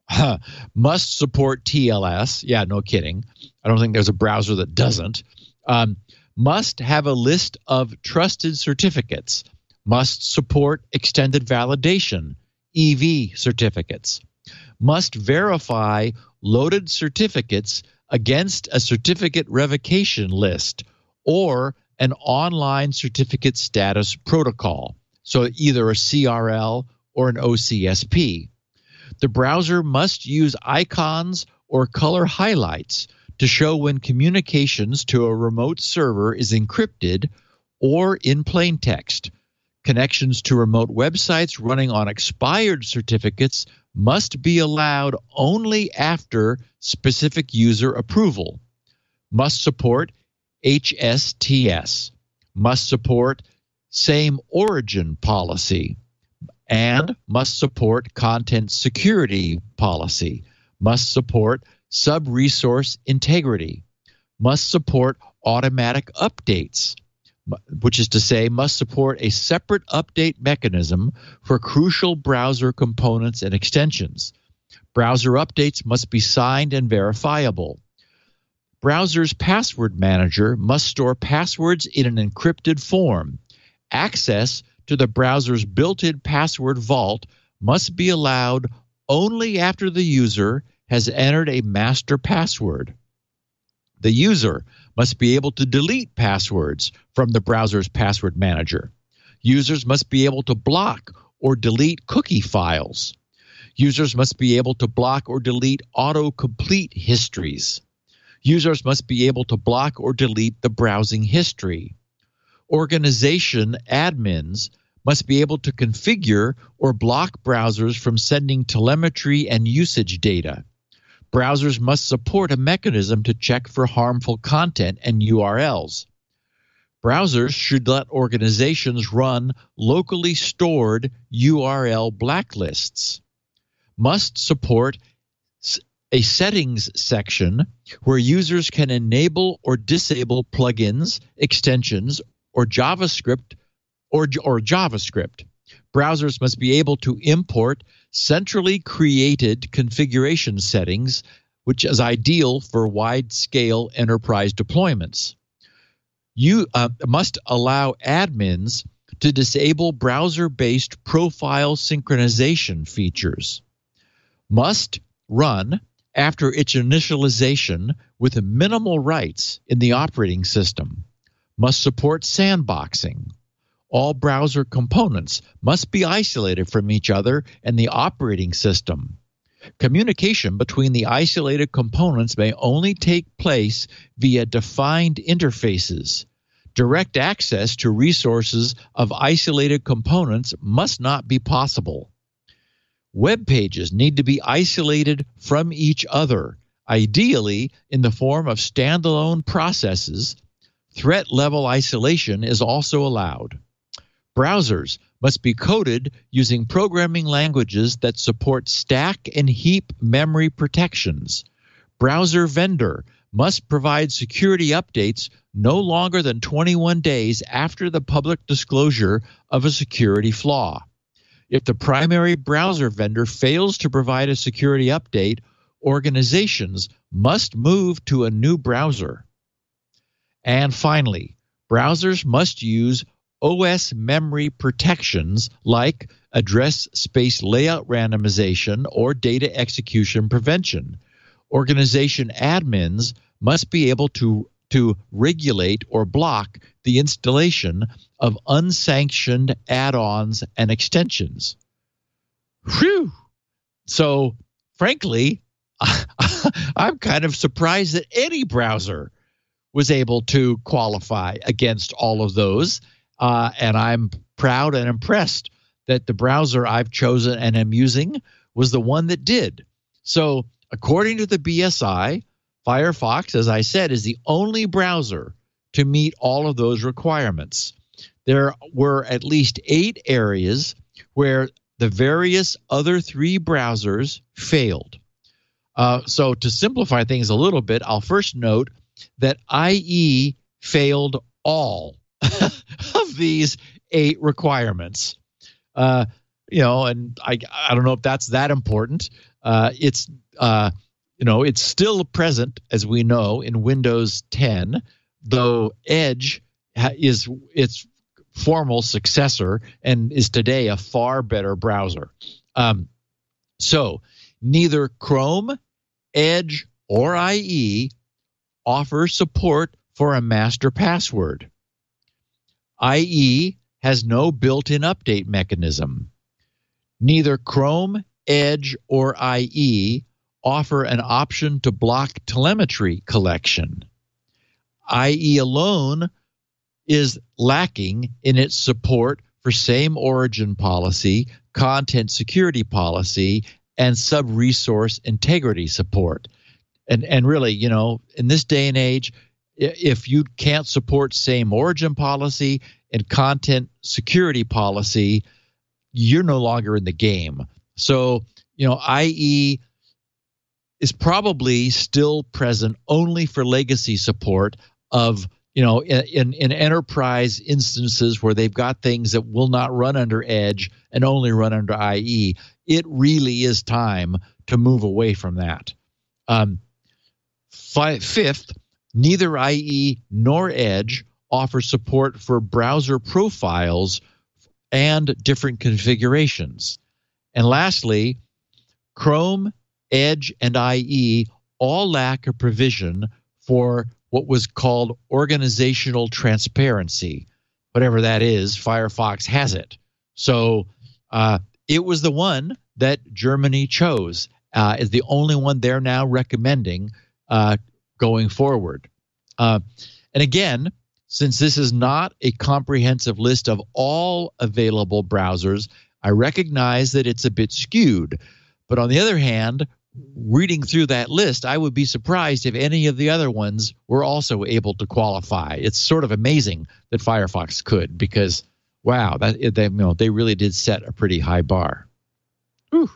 Must support T L S. Yeah, no kidding. I don't think there's a browser that doesn't. Um, must have a list of trusted certificates. Must support extended validation, E V certificates. Must verify loaded certificates against a certificate revocation list or an online certificate status protocol, so either a C R L or an O C S P. The browser must use icons or color highlights to show when communications to a remote server is encrypted or in plain text. Connections to remote websites running on expired certificates must be allowed only after specific user approval. Must support H S T S. Must support same origin policy. And must support content security policy. Must support sub-resource integrity. Must support automatic updates, which is to say must support a separate update mechanism for crucial browser components and extensions. Browser updates must be signed and verifiable. Browser's password manager must store passwords in an encrypted form. Access to the browser's built-in password vault must be allowed only after the user has entered a master password. The user must be able to delete passwords from the browser's password manager. Users must be able to block or delete cookie files. Users must be able to block or delete autocomplete histories. Users must be able to block or delete the browsing history. Organization admins must be able to configure or block browsers from sending telemetry and usage data. Browsers must support a mechanism to check for harmful content and U R Ls. Browsers should let organizations run locally stored U R L blacklists. Must support a settings section where users can enable or disable plugins, extensions, or JavaScript or, or JavaScript. Browsers must be able to import centrally created configuration settings, which is ideal for wide-scale enterprise deployments. You uh, must allow admins to disable browser-based profile synchronization features. Must run after its initialization with minimal rights in the operating system. must support sandboxing. All browser components must be isolated from each other and the operating system. Communication between the isolated components may only take place via defined interfaces. Direct access to resources of isolated components must not be possible. Web pages need to be isolated from each other, ideally in the form of standalone processes. Threat level isolation is also allowed. Browsers must be coded using programming languages that support stack and heap memory protections. Browser vendor must provide security updates no longer than twenty-one days after the public disclosure of a security flaw. If the primary browser vendor fails to provide a security update, organizations must move to a new browser. And finally, browsers must use O S memory protections like address space layout randomization or data execution prevention. Organization admins must be able to, to regulate or block the installation of unsanctioned add-ons and extensions. Whew! So, frankly, I'm kind of surprised that any browser was able to qualify against all of those. Uh, and I'm proud and impressed that the browser I've chosen and am using was the one that did. So according to the B S I, Firefox, as I said, is the only browser to meet all of those requirements. There were at least eight areas where the various other three browsers failed. Uh, so to simplify things a little bit, I'll first note that I E failed all of these eight requirements. Uh, you know, and I I don't know if that's that important. Uh, it's uh, you know, it's still present, as we know, in Windows ten, though Edge ha- is its formal successor and is today a far better browser. Um, so neither Chrome, Edge, or I E offer support for a master password. I E has no built-in update mechanism. Neither Chrome, Edge, or I E offer an option to block telemetry collection. I E alone is lacking in its support for same origin policy, content security policy, and sub-resource integrity support. And and really, you know, in this day and age, if you can't support same origin policy and content security policy, you're no longer in the game. So, you know, I E is probably still present only for legacy support of, you know, in, in enterprise instances where they've got things that will not run under Edge and only run under I E. It really is time to move away from that. Um, fi- fifth, neither I E nor Edge offer support for browser profiles and different configurations. And lastly, Chrome, Edge, and I E all lack a provision for what was called organizational transparency. Whatever that is, Firefox has it. So uh, it was the one that Germany chose uh, as the only one they're now recommending uh, going forward. Uh, and again, since this is not a comprehensive list of all available browsers, I recognize that it's a bit skewed. But on the other hand, reading through that list, I would be surprised if any of the other ones were also able to qualify. It's sort of amazing that Firefox could, because, wow, that they, you know, they really did set a pretty high bar. Whew.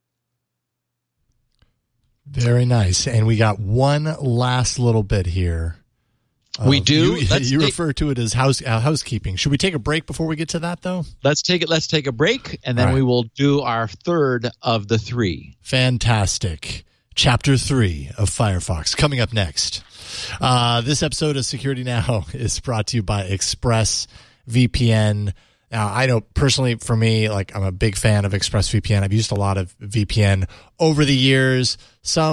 Very nice. And we got one last little bit here. We do. You, let's you take, refer to it as house uh, housekeeping. Should we take a break before we get to that, though? Let's take it. Let's take a break, and then All right. we will do our third of the three. Fantastic. Chapter three of Firefox coming up next. Uh, this episode of Security Now is brought to you by ExpressVPN. Now, I know personally for me, like I'm a big fan of ExpressVPN. I've used a lot of V P N over the years. Some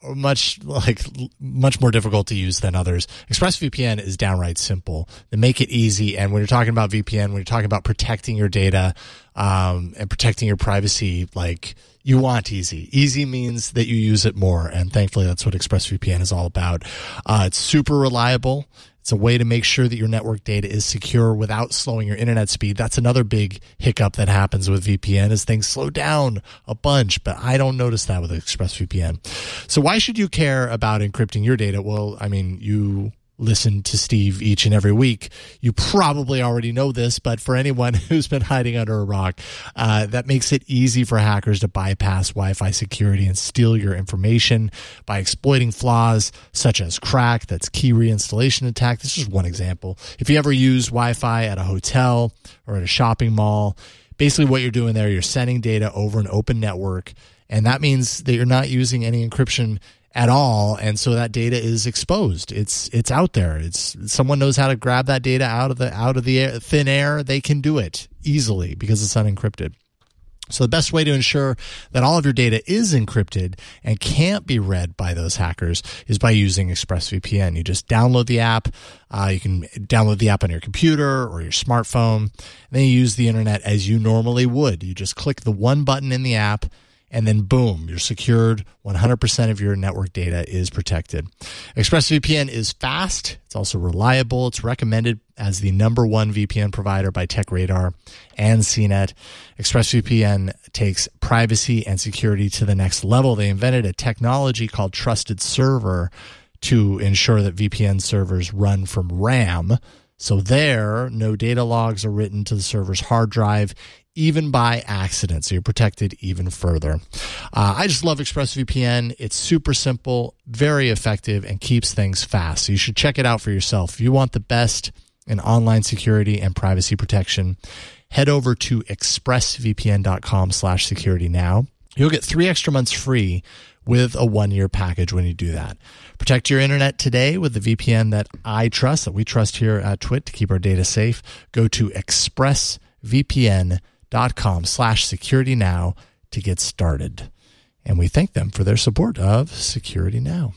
much like much more difficult to use than others. ExpressVPN is downright simple. They make it easy. And when you're talking about V P N, when you're talking about protecting your data um, and protecting your privacy, like you want easy. Easy means that you use it more. And thankfully, that's what ExpressVPN is all about. Uh, it's super reliable. It's a way to make sure that your network data is secure without slowing your internet speed. That's another big hiccup that happens with V P N is things slow down a bunch, but I don't notice that with ExpressVPN. So why should you care about encrypting your data? Well, I mean, you listen to Steve each and every week. You probably already know this, but for anyone who's been hiding under a rock, uh, that makes it easy for hackers to bypass Wi-Fi security and steal your information by exploiting flaws such as crack, that's key reinstallation attack. This is one example. If you ever use Wi-Fi at a hotel or at a shopping mall, basically what you're doing there, you're sending data over an open network, and that means that you're not using any encryption at all, and so that data is exposed. It's it's out there. It's someone knows how to grab that data out of the out of the air, thin air. They can do it easily because it's unencrypted. So the best way to ensure that all of your data is encrypted and can't be read by those hackers is by using ExpressVPN. You just download the app. Uh, you can download the app on your computer or your smartphone, and then you use the internet as you normally would. You just click the one button in the app, and then boom, you're secured. one hundred percent of your network data is protected. ExpressVPN is fast. It's also reliable. It's recommended as the number one V P N provider by TechRadar and C net. ExpressVPN takes privacy and security to the next level. They invented a technology called Trusted Server to ensure that V P N servers run from RAM. So there, no data logs are written to the server's hard drive, even by accident, so you're protected even further. Uh, I just love ExpressVPN. It's super simple, very effective, and keeps things fast. So you should check it out for yourself. If you want the best in online security and privacy protection, head over to expressvpn.com slash security now. You'll get three extra months free with a one-year package when you do that. Protect your internet today with the V P N that I trust, that we trust here at Twit to keep our data safe. Go to expressvpn.com dot com slash security now to get started. And we thank them for their support of Security Now.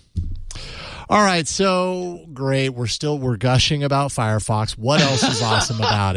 All right, so great. We're still we're gushing about Firefox. What else is awesome about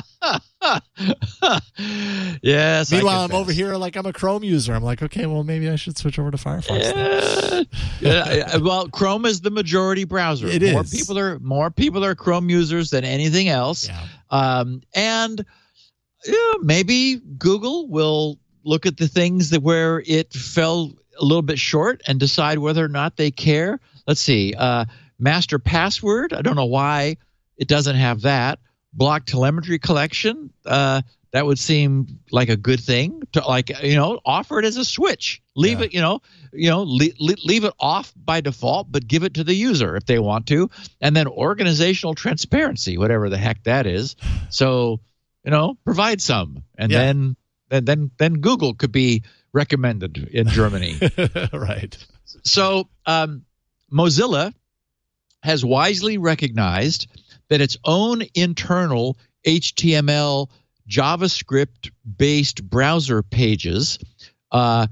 it? Yes. Meanwhile, I'm over here like I'm a Chrome user. I'm like, okay, well, maybe I should switch over to Firefox. Yeah. yeah. Well, Chrome is the majority browser. It more is. People are more people are Chrome users than anything else. Yeah. Um, and yeah, maybe Google will look at the things that where it fell a little bit short and decide whether or not they care. Let's see. Uh, master password. I don't know why it doesn't have that. Block telemetry collection. Uh, that would seem like a good thing to, like, you know, offer it as a switch. Leave yeah. it, you know, you know, leave, leave it off by default, but give it to the user if they want to. And then organizational transparency, whatever the heck that is. So, you know, provide some, and yeah. then, and then, then Google could be recommended in Germany. Right. So, um, Mozilla has wisely recognized that its own internal H T M L JavaScript-based browser pages uh,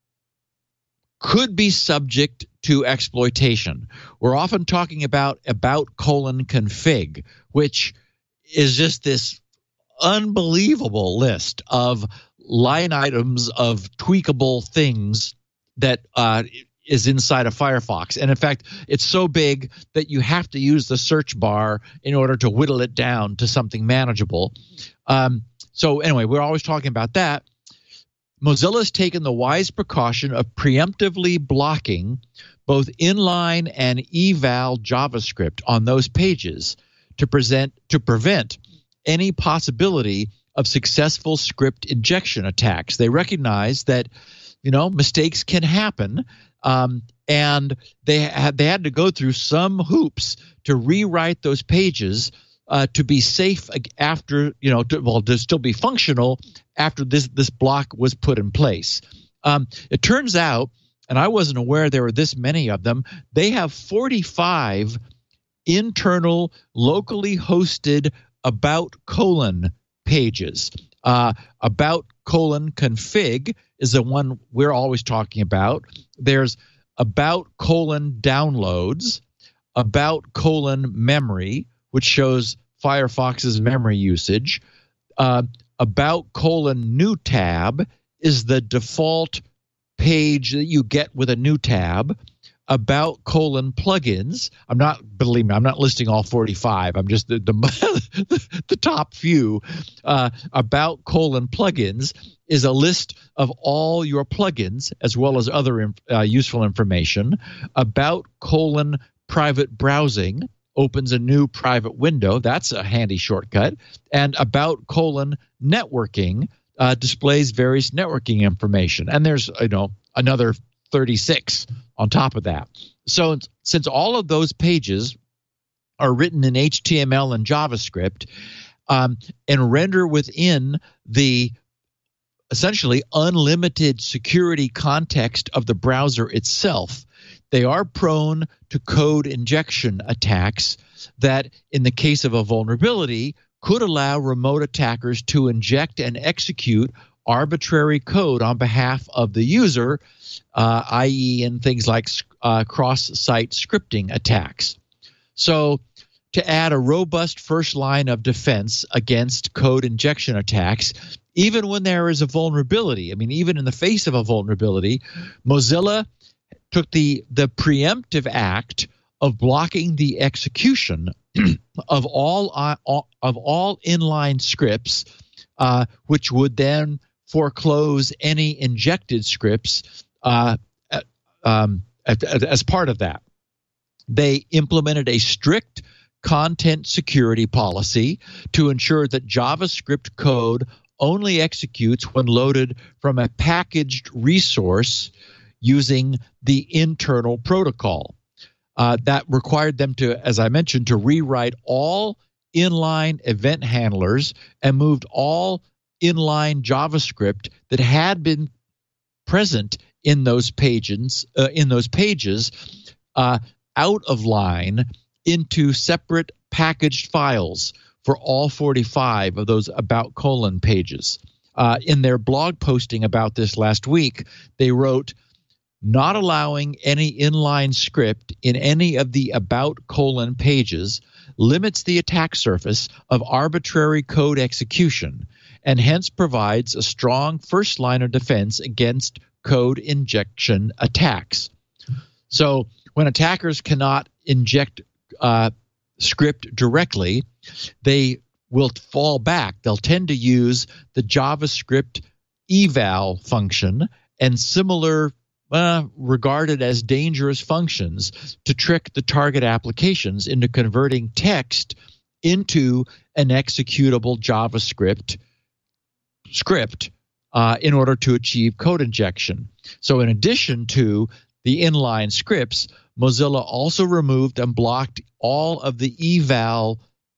could be subject to exploitation. We're often talking about about colon config, which is just this unbelievable list of line items of tweakable things that uh, is inside of Firefox. And in fact, it's so big that you have to use the search bar in order to whittle it down to something manageable. Um, so anyway, we're always talking about that. Mozilla's taken the wise precaution of preemptively blocking both inline and eval JavaScript on those pages to present to prevent any possibility of successful script injection attacks. They recognize that, you know, mistakes can happen, um, and they had they had to go through some hoops to rewrite those pages uh, to be safe after, you know, to, well, to still be functional after this this block was put in place. Um, it turns out, and I wasn't aware there were this many of them, they have forty-five internal, locally hosted about colon pages. Uh, about colon config is the one we're always talking about. There's about colon downloads, about colon memory, which shows Firefox's memory usage, uh, about colon new tab is the default page that you get with a new tab. About colon plugins. I'm not, believe me, I'm not listing all forty-five. I'm just the the, the top few. Uh, about colon plugins is a list of all your plugins as well as other uh, useful information. About colon private browsing opens a new private window. That's a handy shortcut. And about colon networking uh, displays various networking information. And there's, you know, another thirty-six on top of that. So since all of those pages are written in H T M L and JavaScript um, and render within the essentially unlimited security context of the browser itself, they are prone to code injection attacks that, in the case of a vulnerability, could allow remote attackers to inject and execute arbitrary code on behalf of the user, uh, that is in things like uh, cross-site scripting attacks. So to add a robust first line of defense against code injection attacks, even when there is a vulnerability, I mean, even in the face of a vulnerability, Mozilla took the, the preemptive act of blocking the execution of all, uh, of all inline scripts, uh, which would then foreclose any injected scripts uh, um, as part of that. They implemented a strict content security policy to ensure that JavaScript code only executes when loaded from a packaged resource using the internal protocol. Uh, that required them to, as I mentioned, to rewrite all inline event handlers and moved all inline JavaScript that had been present in those pages, uh, in those pages, uh, out of line into separate packaged files for all forty-five of those about colon pages. Uh, in their blog posting about this last week, they wrote, "Not allowing any inline script in any of the about colon pages limits the attack surface of arbitrary code execution and hence provides a strong first line of defense against code injection attacks." So when attackers cannot inject uh, script directly, they will fall back. They'll tend to use the JavaScript eval function and similar uh, regarded as dangerous functions to trick the target applications into converting text into an executable JavaScript script uh, in order to achieve code injection. So in addition to the inline scripts, Mozilla also removed and blocked all of the eval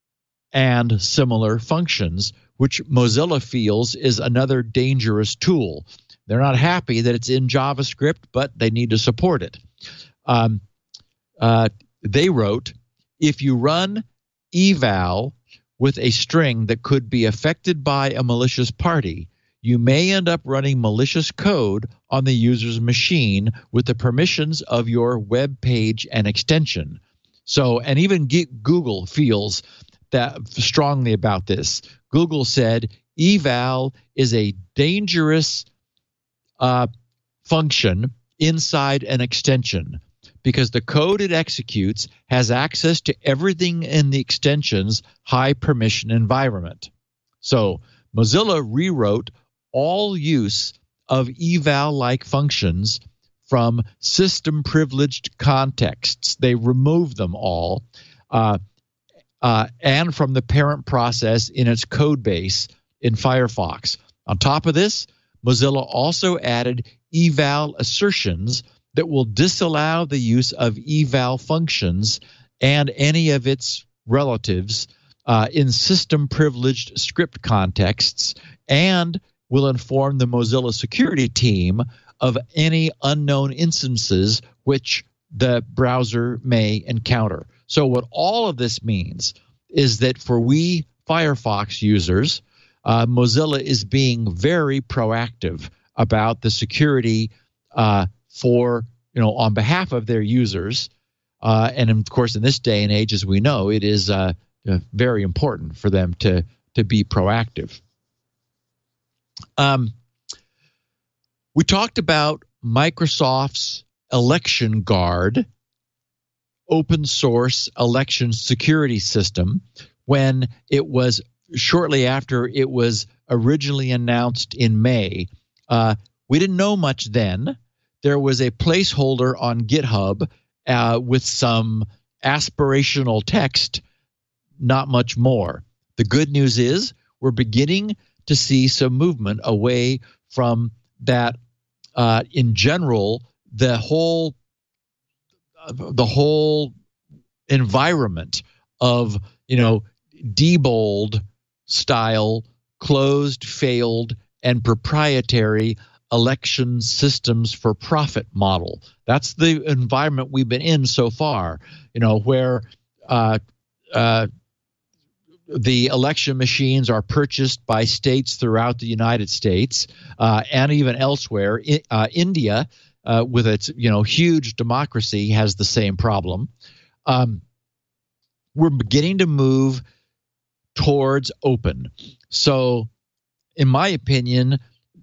and similar functions, which Mozilla feels is another dangerous tool. They're not happy that it's in JavaScript, but they need to support it. Um, uh, they wrote, "If you run eval with a string that could be affected by a malicious party, you may end up running malicious code on the user's machine with the permissions of your web page and extension." So, and even Google feels that strongly about this. Google said eval is a dangerous uh, function inside an extension because the code it executes has access to everything in the extension's high permission environment. So Mozilla rewrote all use of eval-like functions from system privileged contexts. They removed them all, uh, uh, and from the parent process in its code base in Firefox. On top of this, Mozilla also added eval assertions that will disallow the use of eval functions and any of its relatives uh, in system privileged script contexts, and will inform the Mozilla security team of any unknown instances which the browser may encounter. So what all of this means is that for we Firefox users, uh, Mozilla is being very proactive about the security uh, for you know, on behalf of their users. Uh, and of course, in this day and age, as we know, it is uh, uh, very important for them to to be proactive. Um, we talked about Microsoft's Election Guard open source election security system when it was shortly after it was originally announced in May. Uh, we didn't know much then. There was a placeholder on GitHub uh, with some aspirational text, not much more. The good news is we're beginning to see some movement away from that. Uh, in general, the whole the whole environment of, you know, Diebold style, closed, failed, and proprietary election systems for profit model. That's the environment we've been in so far, you know, where uh, uh, the election machines are purchased by states throughout the United States uh, and even elsewhere. I, uh, India, Uh, with its, you know, huge democracy, has the same problem. Um, we're beginning to move towards open. So, in my opinion,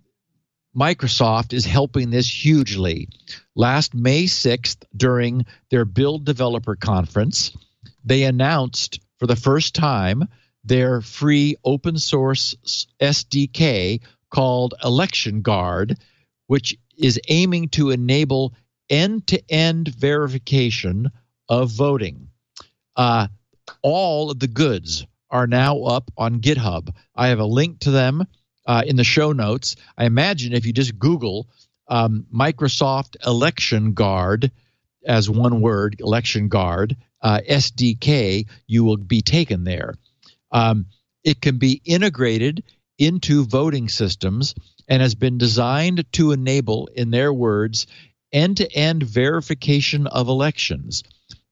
Microsoft is helping this hugely. Last May sixth, during their Build Developer Conference, they announced for the first time their free open source S D K called Election Guard, which is aiming to enable end-to-end verification of voting. Uh, all of the goods are now up on GitHub. I have a link to them uh, in the show notes. I imagine if you just Google um, Microsoft Election Guard as one word, Election Guard, uh, S D K, you will be taken there. Um, it can be integrated into voting systems and has been designed to enable, in their words, end-to-end verification of elections,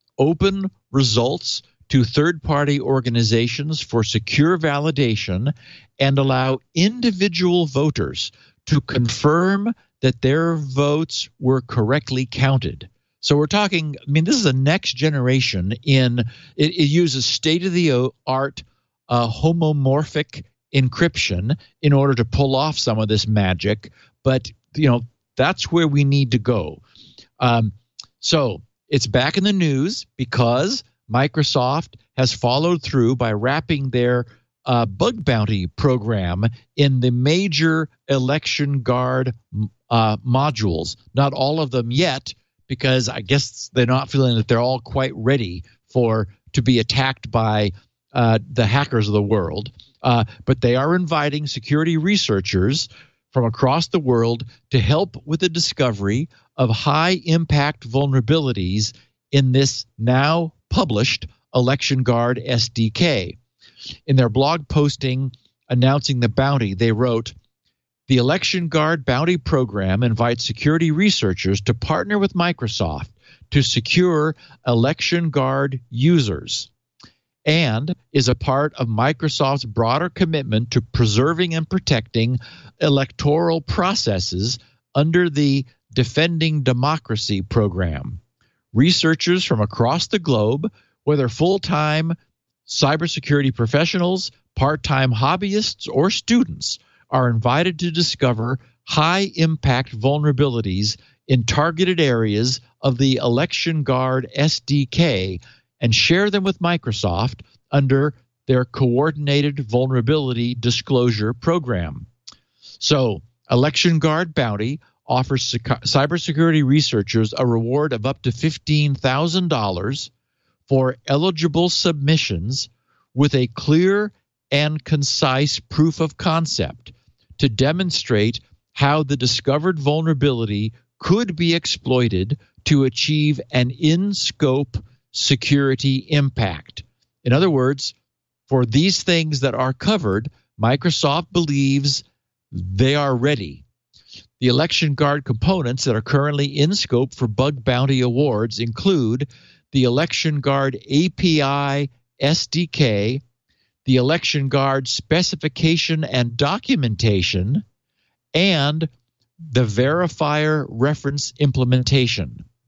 open results to third-party organizations for secure validation, and allow individual voters to confirm that their votes were correctly counted. So we're talking, I mean, this is a next generation in, it, it uses state-of-the-art uh, homomorphic encryption in order to pull off some of this magic, but you know that's where we need to go. Um, so it's back in the news because Microsoft has followed through by wrapping their uh, bug bounty program in the major Election Guard uh, modules. Not all of them yet, because I guess they're not feeling that they're all quite ready for to be attacked by uh, the hackers of the world. Uh, but they are inviting security researchers from across the world to help with the discovery of high-impact vulnerabilities in this now published Election Guard S D K. In their blog posting announcing the bounty, they wrote, "The Election Guard bounty program invites security researchers to partner with Microsoft to secure Election Guard users, and is a part of Microsoft's broader commitment to preserving and protecting electoral processes under the Defending Democracy program. Researchers from across the globe, whether full-time cybersecurity professionals, part-time hobbyists, or students, are invited to discover high-impact vulnerabilities in targeted areas of the Election Guard S D K and share them with Microsoft under their Coordinated Vulnerability Disclosure Program." So, Election Guard Bounty offers sec- cybersecurity researchers a reward of up to fifteen thousand dollars for eligible submissions with a clear and concise proof of concept to demonstrate how the discovered vulnerability could be exploited to achieve an in-scope security impact. In other words, for these things that are covered, Microsoft believes they are ready. The Election Guard components that are currently in scope for bug bounty awards include the Election Guard A P I S D K, the Election Guard specification and documentation, and the Verifier reference implementation.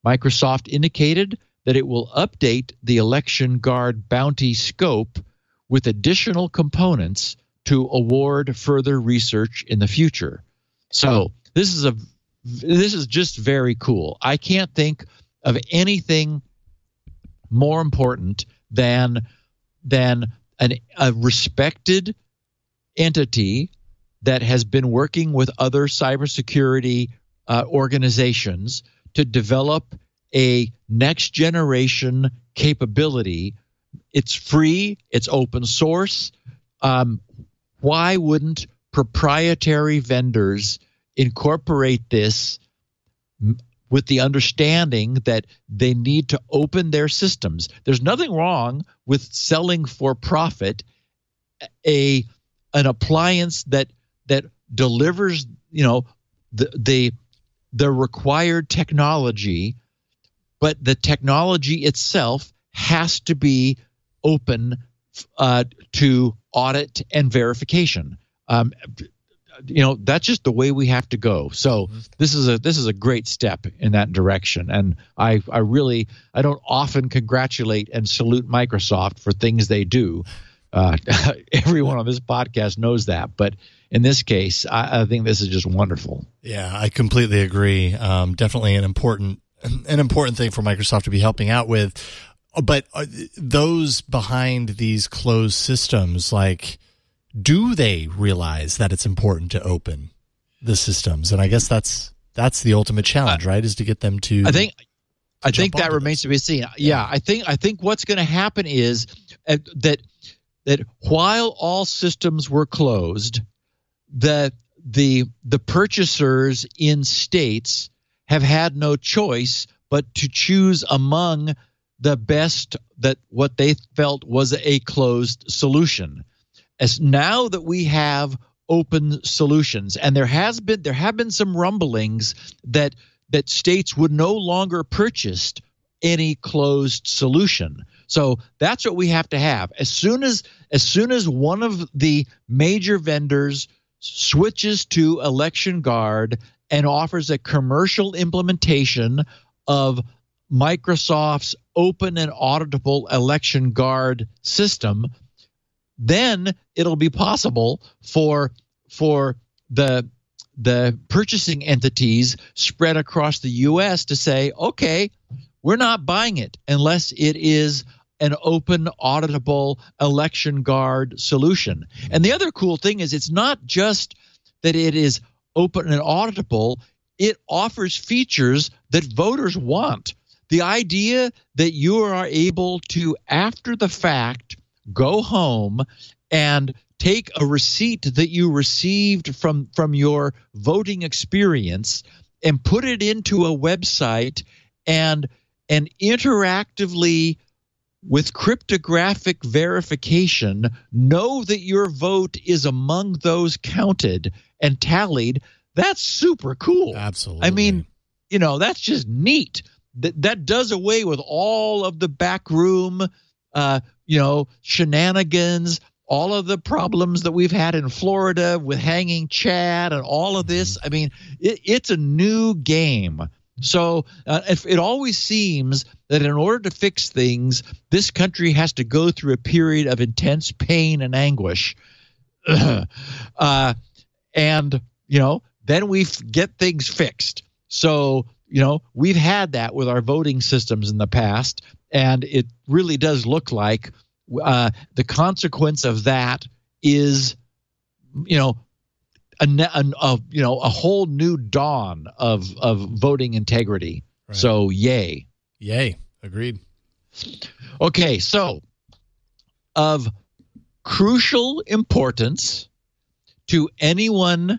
Microsoft indicated that it will update the Election Guard bounty scope with additional components to award further research in the future. So this is a this is just very cool. I can't think of anything more important than than an, a respected entity that has been working with other cybersecurity uh, organizations to develop a next generation capability. It's free. It's open source. Um, why wouldn't proprietary vendors incorporate this with the understanding that they need to open their systems? There's nothing wrong with selling for profit a an appliance that that delivers, you know, the the the required technology, but the technology itself has to be open uh, to audit and verification. Um, you know, that's just the way we have to go. So this is a this is a great step in that direction, and I I really I don't often congratulate and salute Microsoft for things they do. Uh, everyone on this podcast knows that, but in this case, I, I think this is just wonderful. Yeah, I completely agree. Um, definitely an important an important thing for Microsoft to be helping out with. But uh, those behind these closed systems, like, do they realize that it's important to open the systems? And I guess that's that's the ultimate challenge, uh, right? Is to get them to. I think. I think that remains this. to be seen. Yeah, yeah, I think I think what's going to happen is uh, that that while all systems were closed, that the the purchasers in states have had no choice but to choose among the best, that what they felt was a closed solution. As now that we have open solutions, and there has been there have been some rumblings that that states would no longer purchase any closed solution. So that's what we have to have. As soon as as soon as one of the major vendors switches to Election Guard and offers a commercial implementation of Microsoft's open and auditable Election Guard system, then it'll be possible for for the the purchasing entities spread across the U S to say, okay, we're not buying it unless it is an open, auditable Election Guard solution. And the other cool thing is it's not just that it is open and auditable, it offers features that voters want. The idea that you are able to, after the fact, go home and take a receipt that you received from, from your voting experience and put it into a website and, and interactively, with cryptographic verification, know that your vote is among those counted and tallied. That's super cool. Absolutely. I mean, you know, that's just neat. That that does away with all of the backroom, uh, you know, shenanigans, all of the problems that we've had in Florida with hanging Chad and all of this. I mean, it, it's a new game. So uh, if it always seems that in order to fix things, this country has to go through a period of intense pain and anguish. uh, and, you know, then we f- get things fixed. So, you know, we've had that with our voting systems in the past, and it really does look like uh, the consequence of that is, you know, A, a, a you know a whole new dawn of of voting integrity. Right. So yay, yay, agreed. Okay, so of crucial importance to anyone,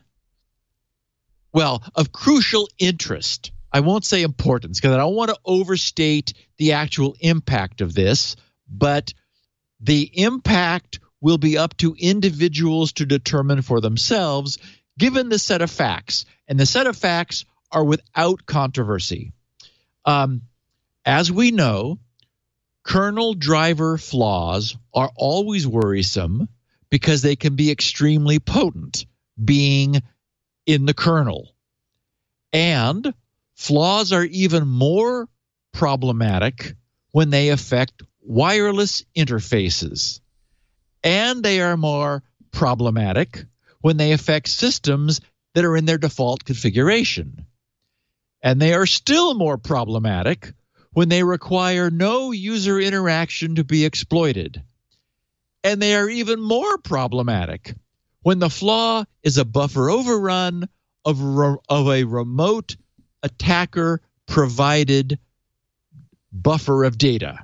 well, of crucial interest. I won't say importance because I don't want to overstate the actual impact of this, but the impact will be up to individuals to determine for themselves, given the set of facts. And the set of facts are without controversy. Um, as we know, kernel driver flaws are always worrisome because they can be extremely potent, being in the kernel. And flaws are even more problematic when they affect wireless interfaces. And they are more problematic when they affect systems that are in their default configuration. And they are still more problematic when they require no user interaction to be exploited. And they are even more problematic when the flaw is a buffer overrun of, re- of a remote attacker-provided buffer of data.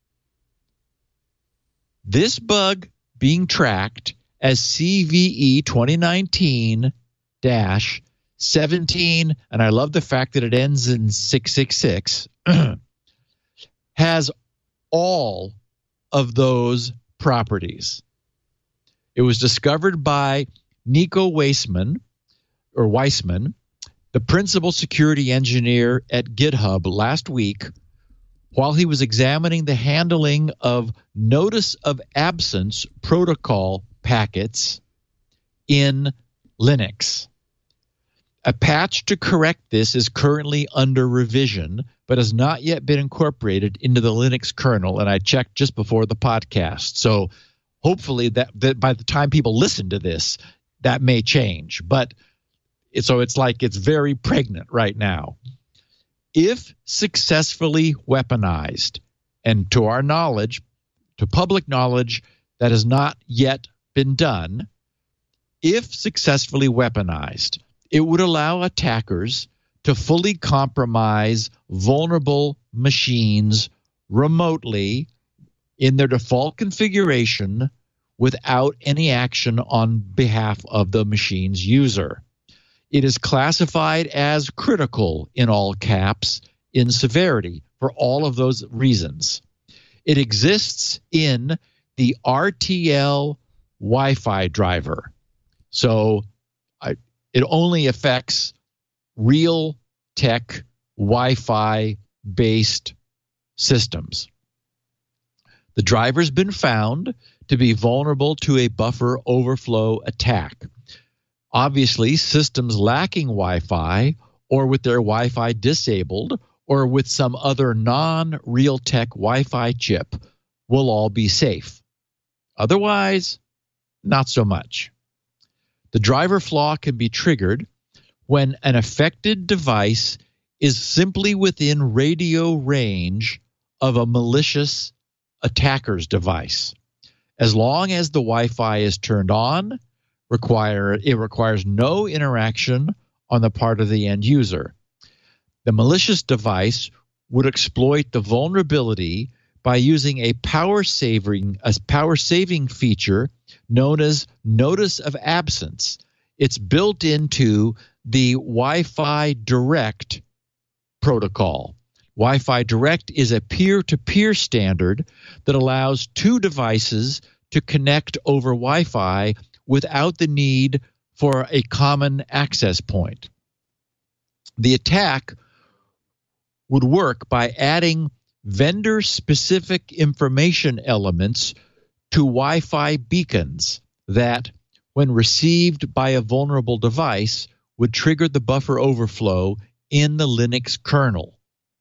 This bug being tracked as C V E twenty nineteen dash seventeen, and I love the fact that it ends in six six six, has all of those properties. It was discovered by Nico Weissman, or Weissman, the principal security engineer at GitHub last week, while he was examining the handling of notice of absence protocol packets in Linux. A patch to correct this is currently under revision, but has not yet been incorporated into the Linux kernel, and I checked just before the podcast. So hopefully that, that by the time people listen to this, that may change. But it, so it's like it's very pregnant right now. If successfully weaponized, and to our knowledge, to public knowledge, that has not yet been done, if successfully weaponized, it would allow attackers to fully compromise vulnerable machines remotely in their default configuration without any action on behalf of the machine's user. It is classified as critical in all caps in severity for all of those reasons. It exists in the R T L Wi-Fi driver. So I, it only affects real tech Wi-Fi based systems. The driver's been found to be vulnerable to a buffer overflow attack. Obviously, systems lacking Wi-Fi or with their Wi-Fi disabled or with some other non-Realtek Wi-Fi chip will all be safe. Otherwise, not so much. The driver flaw can be triggered when an affected device is simply within radio range of a malicious attacker's device. As long as the Wi-Fi is turned on, require it requires no interaction on the part of the end user. The malicious device would exploit the vulnerability by using a power saving a power saving feature known as notice of absence. It's built into the Wi-Fi Direct protocol. Wi-Fi Direct is a peer-to-peer standard that allows two devices to connect over Wi-Fi without the need for a common access point. The attack would work by adding vendor-specific information elements to Wi-Fi beacons that, when received by a vulnerable device, would trigger the buffer overflow in the Linux kernel.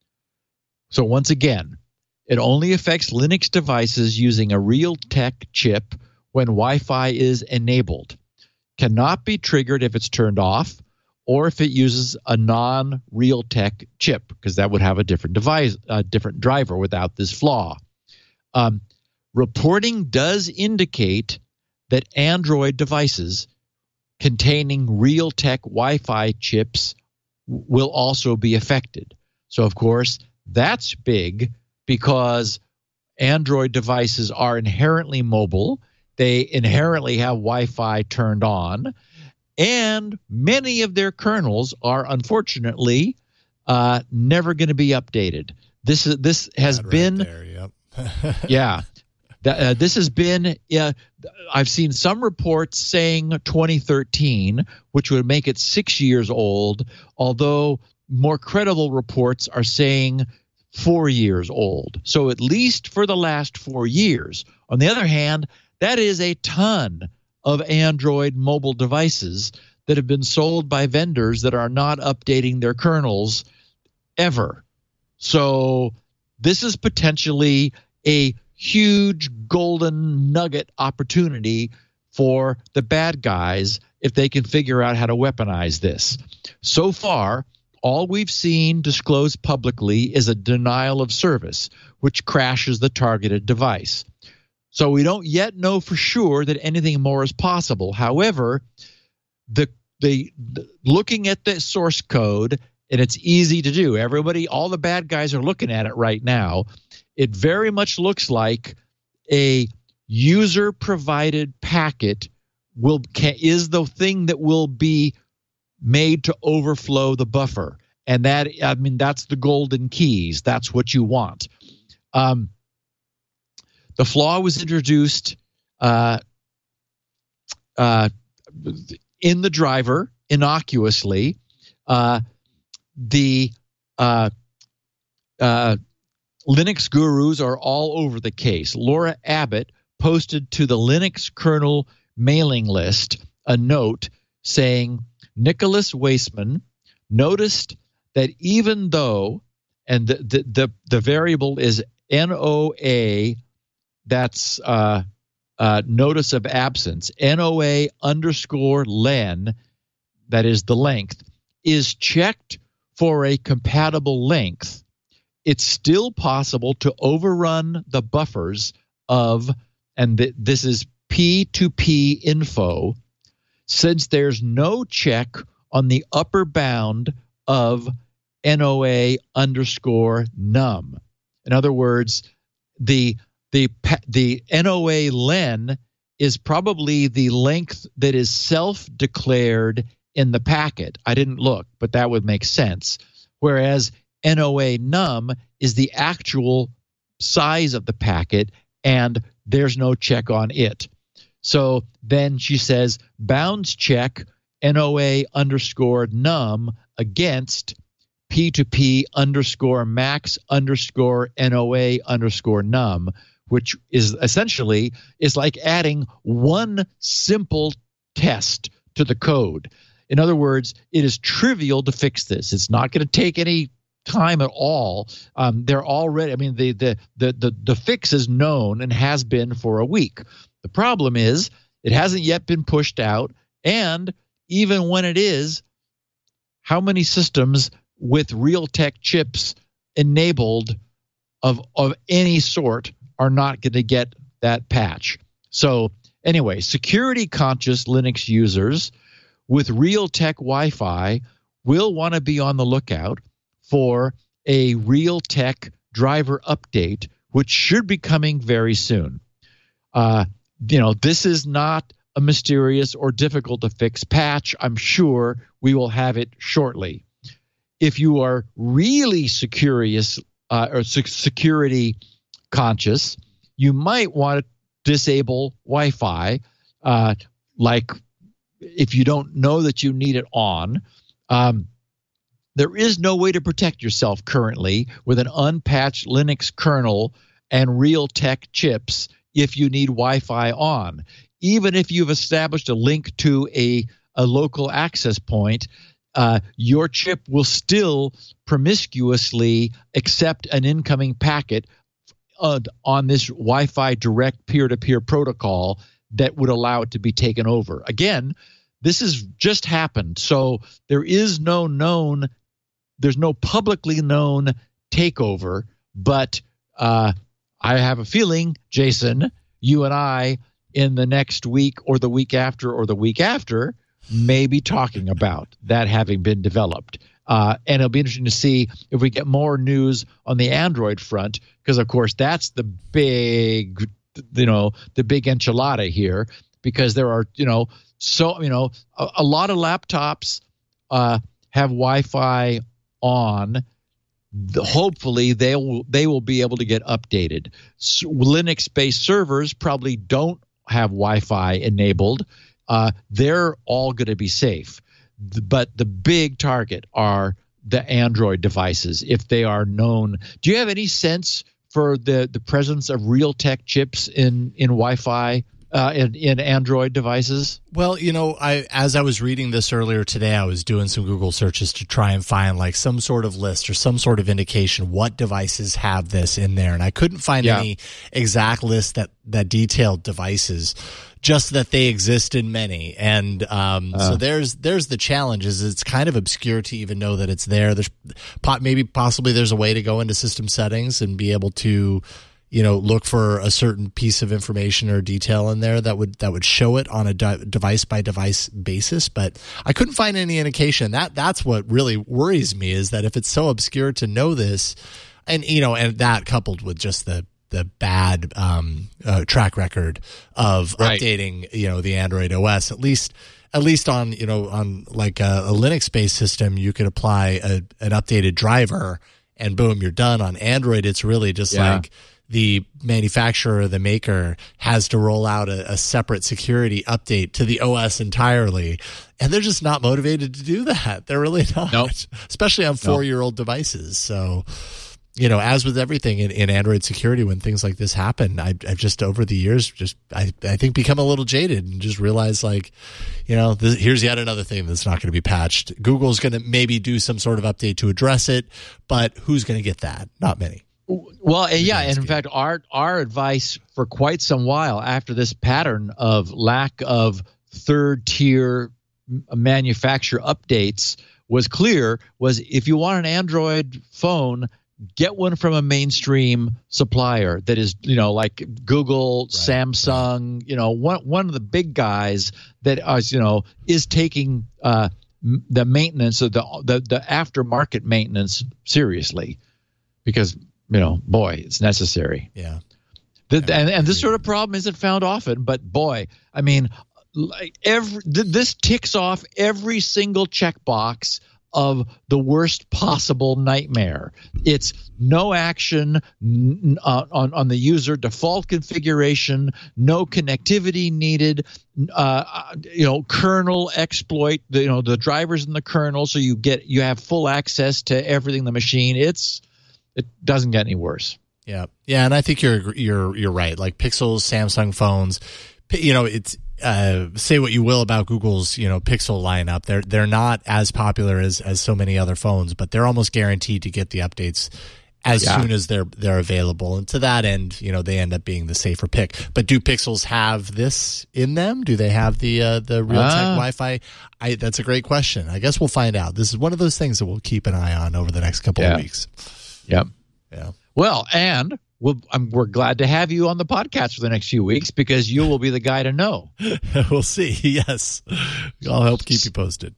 So once again, it only affects Linux devices using a Realtek chip when Wi-Fi is enabled. Cannot be triggered if it's turned off or if it uses a non-Realtek chip, because that would have a different device, a different driver without this flaw. Um, reporting does indicate that Android devices containing Realtek Wi-Fi chips will also be affected. So, of course, that's big because Android devices are inherently mobile. They inherently have Wi-Fi turned on, and many of their kernels are unfortunately uh, never going to be updated. This is this has That right been there, yep. yeah. That, uh, this has been, uh, I've seen some reports saying twenty thirteen, which would make it six years old, although more credible reports are saying four years old. So at least for the last four years. On the other hand, that is a ton of Android mobile devices that have been sold by vendors that are not updating their kernels ever. So this is potentially a huge golden nugget opportunity for the bad guys if they can figure out how to weaponize this. So far, all we've seen disclosed publicly is a denial of service, which crashes the targeted device. So we don't yet know for sure that anything more is possible. However, the the, the looking at the source code, and it's easy to do. Everybody, all the bad guys are looking at it right now. It very much looks like a user-provided packet will can, is the thing that will be made to overflow the buffer. And that, I mean, that's the golden keys. That's what you want. Um, the flaw was introduced uh, uh, in the driver innocuously. Uh, the uh, uh, Linux gurus are all over the case. Laura Abbott posted to the Linux kernel mailing list a note saying, Nicholas Waisman noticed that even though, and the the the, the variable is N O A, that's uh, uh, notice of absence, N O A underscore len, that is the length, is checked for a compatible length, it's still possible to overrun the buffers of, and th- this is P two P info, since there's no check on the upper bound of N O A underscore num. In other words, the the the N O A len is probably the length that is self-declared in the packet. I didn't look, but that would make sense. Whereas N O A num is the actual size of the packet, and there's no check on it. So then she says, bounds check N O A underscore num against P two P underscore max underscore N O A underscore num, which is essentially is like adding one simple test to the code. In other words, it is trivial to fix this. It's not going to take any time at all. Um, they're already, I mean, the, the the the the fix is known and has been for a week. The problem is it hasn't yet been pushed out, and even when it is, how many systems with Realtek chips enabled of of any sort are not going to get that patch? So anyway, security conscious Linux users with Realtek Wi-Fi will want to be on the lookout for a Realtek driver update, which should be coming very soon. Uh, you know, this is not a mysterious or difficult to fix patch. I'm sure we will have it shortly. If you are really securious uh, or sec- security conscious, you might want to disable Wi-Fi, uh, like if you don't know that you need it on. Um, there is no way to protect yourself currently with an unpatched Linux kernel and Realtek chips if you need Wi-Fi on. Even if you've established a link to a, a local access point, uh, your chip will still promiscuously accept an incoming packet uh, on this Wi-Fi direct peer-to-peer protocol that would allow it to be taken over. Again, this has just happened, so there is no known, there's no publicly known takeover, but uh, I have a feeling, Jason, you and I, in the next week or the week after or the week after, may be talking about that having been developed. Uh, and it'll be interesting to see if we get more news on the Android front, because, of course, that's the big, you know, the big enchilada here, because there are, you know, so, you know, a, a lot of laptops uh, have Wi-Fi on. The, hopefully they will they will be able to get updated. So Linux-based servers probably don't have Wi-Fi enabled. Uh, they're all going to be safe. The, but the big target are the Android devices, if they are known. Do you have any sense for the, the presence of Realtek chips in, in Wi-Fi uh, in, in Android devices? Well, you know, I as I was reading this earlier today, I was doing some Google searches to try and find like some sort of list or some sort of indication what devices have this in there, and I couldn't find Yeah. any exact list that that detailed devices. Just that they exist in many, and um, uh. so there's there's the challenge. Is it's kind of obscure to even know that it's there. There's maybe possibly there's a way to go into system settings and be able to, you know, look for a certain piece of information or detail in there that would that would show it on a de- device by device basis. But I couldn't find any indication. That that's what really worries me, is that if it's so obscure to know this, and you know, and that coupled with just the the bad um, uh, track record of right. updating, you know, the Android O S, at least, at least on, you know, on like a, a Linux-based system, you could apply a, an updated driver and boom, you're done. On Android, it's really just yeah. like the manufacturer, the maker has to roll out a, a separate security update to the O S entirely. And they're just not motivated to do that. They're really not, nope. especially on four-year-old nope. devices. So, you know, as with everything in, in Android security, when things like this happen, I, I've just over the years just I, I think become a little jaded and just realize, like, you know, this, here's yet another thing that's not going to be patched. Google's going to maybe do some sort of update to address it, but who's going to get that? Not many. Well, and yeah, and in fact, our our advice for quite some while after this pattern of lack of third tier manufacturer updates was clear was if you want an Android phone, get one from a mainstream supplier that is, you know, like Google, right, Samsung, right. you know, one one of the big guys that is, you know, is taking uh, the maintenance of the, the the aftermarket maintenance seriously, because, you know, boy, it's necessary. Yeah. The, and and this sort of problem isn't found often, but boy, I mean, like every th- this ticks off every single checkbox of the worst possible nightmare. It's no action n- uh, on, on the user default configuration, no connectivity needed, uh, you know, kernel exploit, the, you know, the drivers in the kernel, so you get you have full access to everything in the machine. It's it doesn't get any worse. Yeah, yeah, and I think you're you're you're right. Like Pixels, Samsung phones, you know, it's. Uh, say what you will about Google's, you know, Pixel lineup. They're they're not as popular as, as so many other phones, but they're almost guaranteed to get the updates as yeah. soon as they're they're available. And to that end, you know, they end up being the safer pick. But do Pixels have this in them? Do they have the uh, the Realtek uh, Wi-Fi? I that's a great question. I guess we'll find out. This is one of those things that we'll keep an eye on over the next couple yeah. of weeks. Yep. Yeah. Well, and We'll, I'm, we're glad to have you on the podcast for the next few weeks because you will be the guy to know. We'll see. Yes. I'll help keep you posted.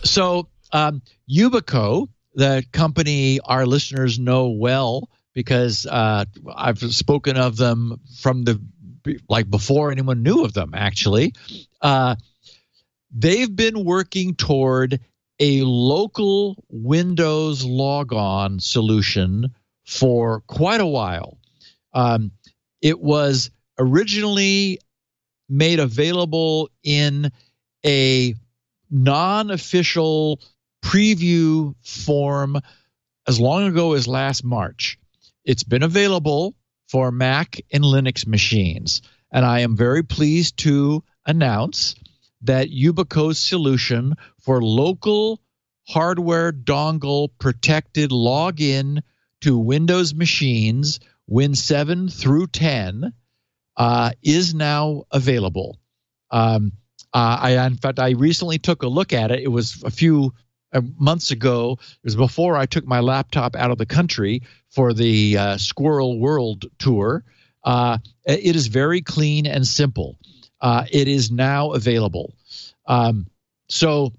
So um, Yubico, the company our listeners know well because uh, I've spoken of them from the like before anyone knew of them, actually. Uh, they've been working toward a local Windows logon solution for quite a while. Um, it was originally made available in a non-official preview form as long ago as last March. It's been available for Mac and Linux machines, and I am very pleased to announce that Yubico's solution for local hardware dongle protected login to Windows machines Win seven through ten uh, is now available. Um, uh, I, in fact, I recently took a look at it. It was a few uh, months ago. It was before I took my laptop out of the country for the uh, Squirrel World tour. Uh, it is very clean and simple. Uh, it is now available. Um, so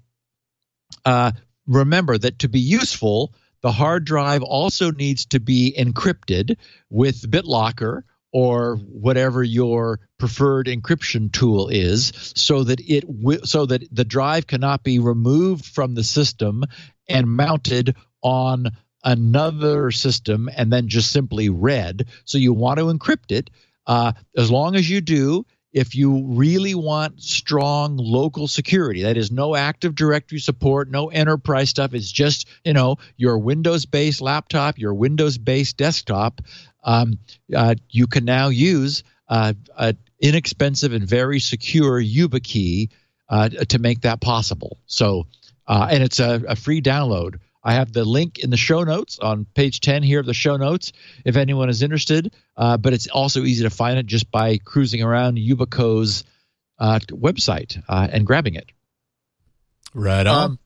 uh, remember that to be useful, the hard drive also needs to be encrypted with BitLocker or whatever your preferred encryption tool is, so that it w- so that the drive cannot be removed from the system and mounted on another system and then just simply read. So you want to encrypt it. Uh, as long as you do, if you really want strong local security, that is no Active Directory support, no enterprise stuff, it's just, you know, your Windows-based laptop, your Windows-based desktop, um, uh, you can now use uh, a inexpensive and very secure YubiKey uh, to make that possible. So, uh, and it's a, a free download. I have the link in the show notes on page ten here of the show notes if anyone is interested. Uh, but it's also easy to find it just by cruising around Yubico's uh, website uh, and grabbing it. Right on. Um,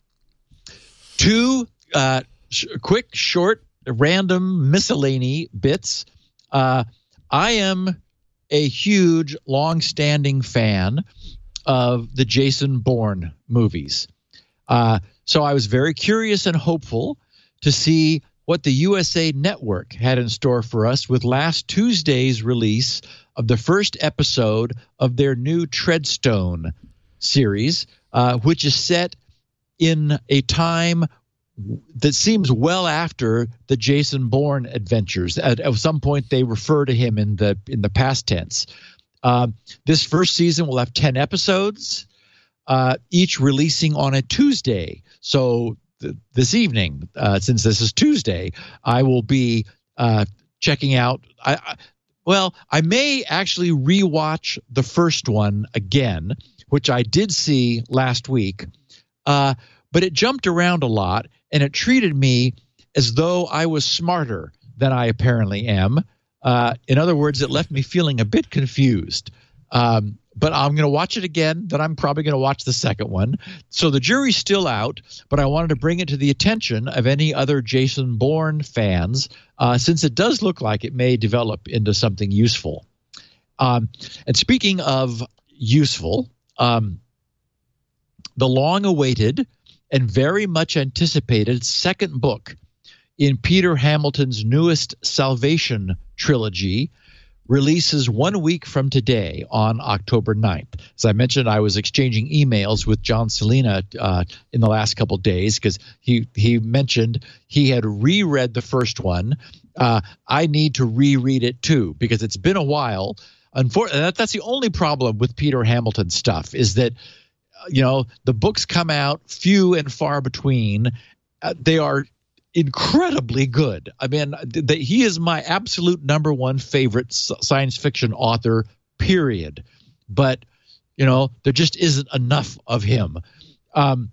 two uh, sh- quick, short, random miscellany bits. Uh, I am a huge, long-standing fan of the Jason Bourne movies. Uh, so I was very curious and hopeful to see what the U S A Network had in store for us with last Tuesday's release of the first episode of their new Treadstone series, uh, which is set in a time that seems well after the Jason Bourne adventures. At, at some point, they refer to him in the in the past tense. Uh, this first season will have ten episodes, uh, each releasing on a Tuesday. So th- this evening, uh, since this is Tuesday, I will be uh, checking out. I, I, well, I may actually rewatch the first one again, which I did see last week. Uh, but it jumped around a lot, and it treated me as though I was smarter than I apparently am. Uh, in other words, it left me feeling a bit confused. Um, but I'm going to watch it again. Then I'm probably going to watch the second one. So the jury's still out, but I wanted to bring it to the attention of any other Jason Bourne fans, uh, since it does look like it may develop into something useful. Um, and speaking of useful, um, the long-awaited and very much anticipated second book in Peter Hamilton's newest Salvation trilogy releases one week from today on October ninth. As I mentioned, I was exchanging emails with John Selena uh, in the last couple of days because he, he mentioned he had reread the first one. Uh, I need to reread it too because it's been a while. Unfortunately, that, that's the only problem with Peter Hamilton stuff is that you know, the books come out few and far between. Uh, they are incredibly good. I mean, th- th- he is my absolute number one favorite s- science fiction author, period. But, you know, there just isn't enough of him. Um,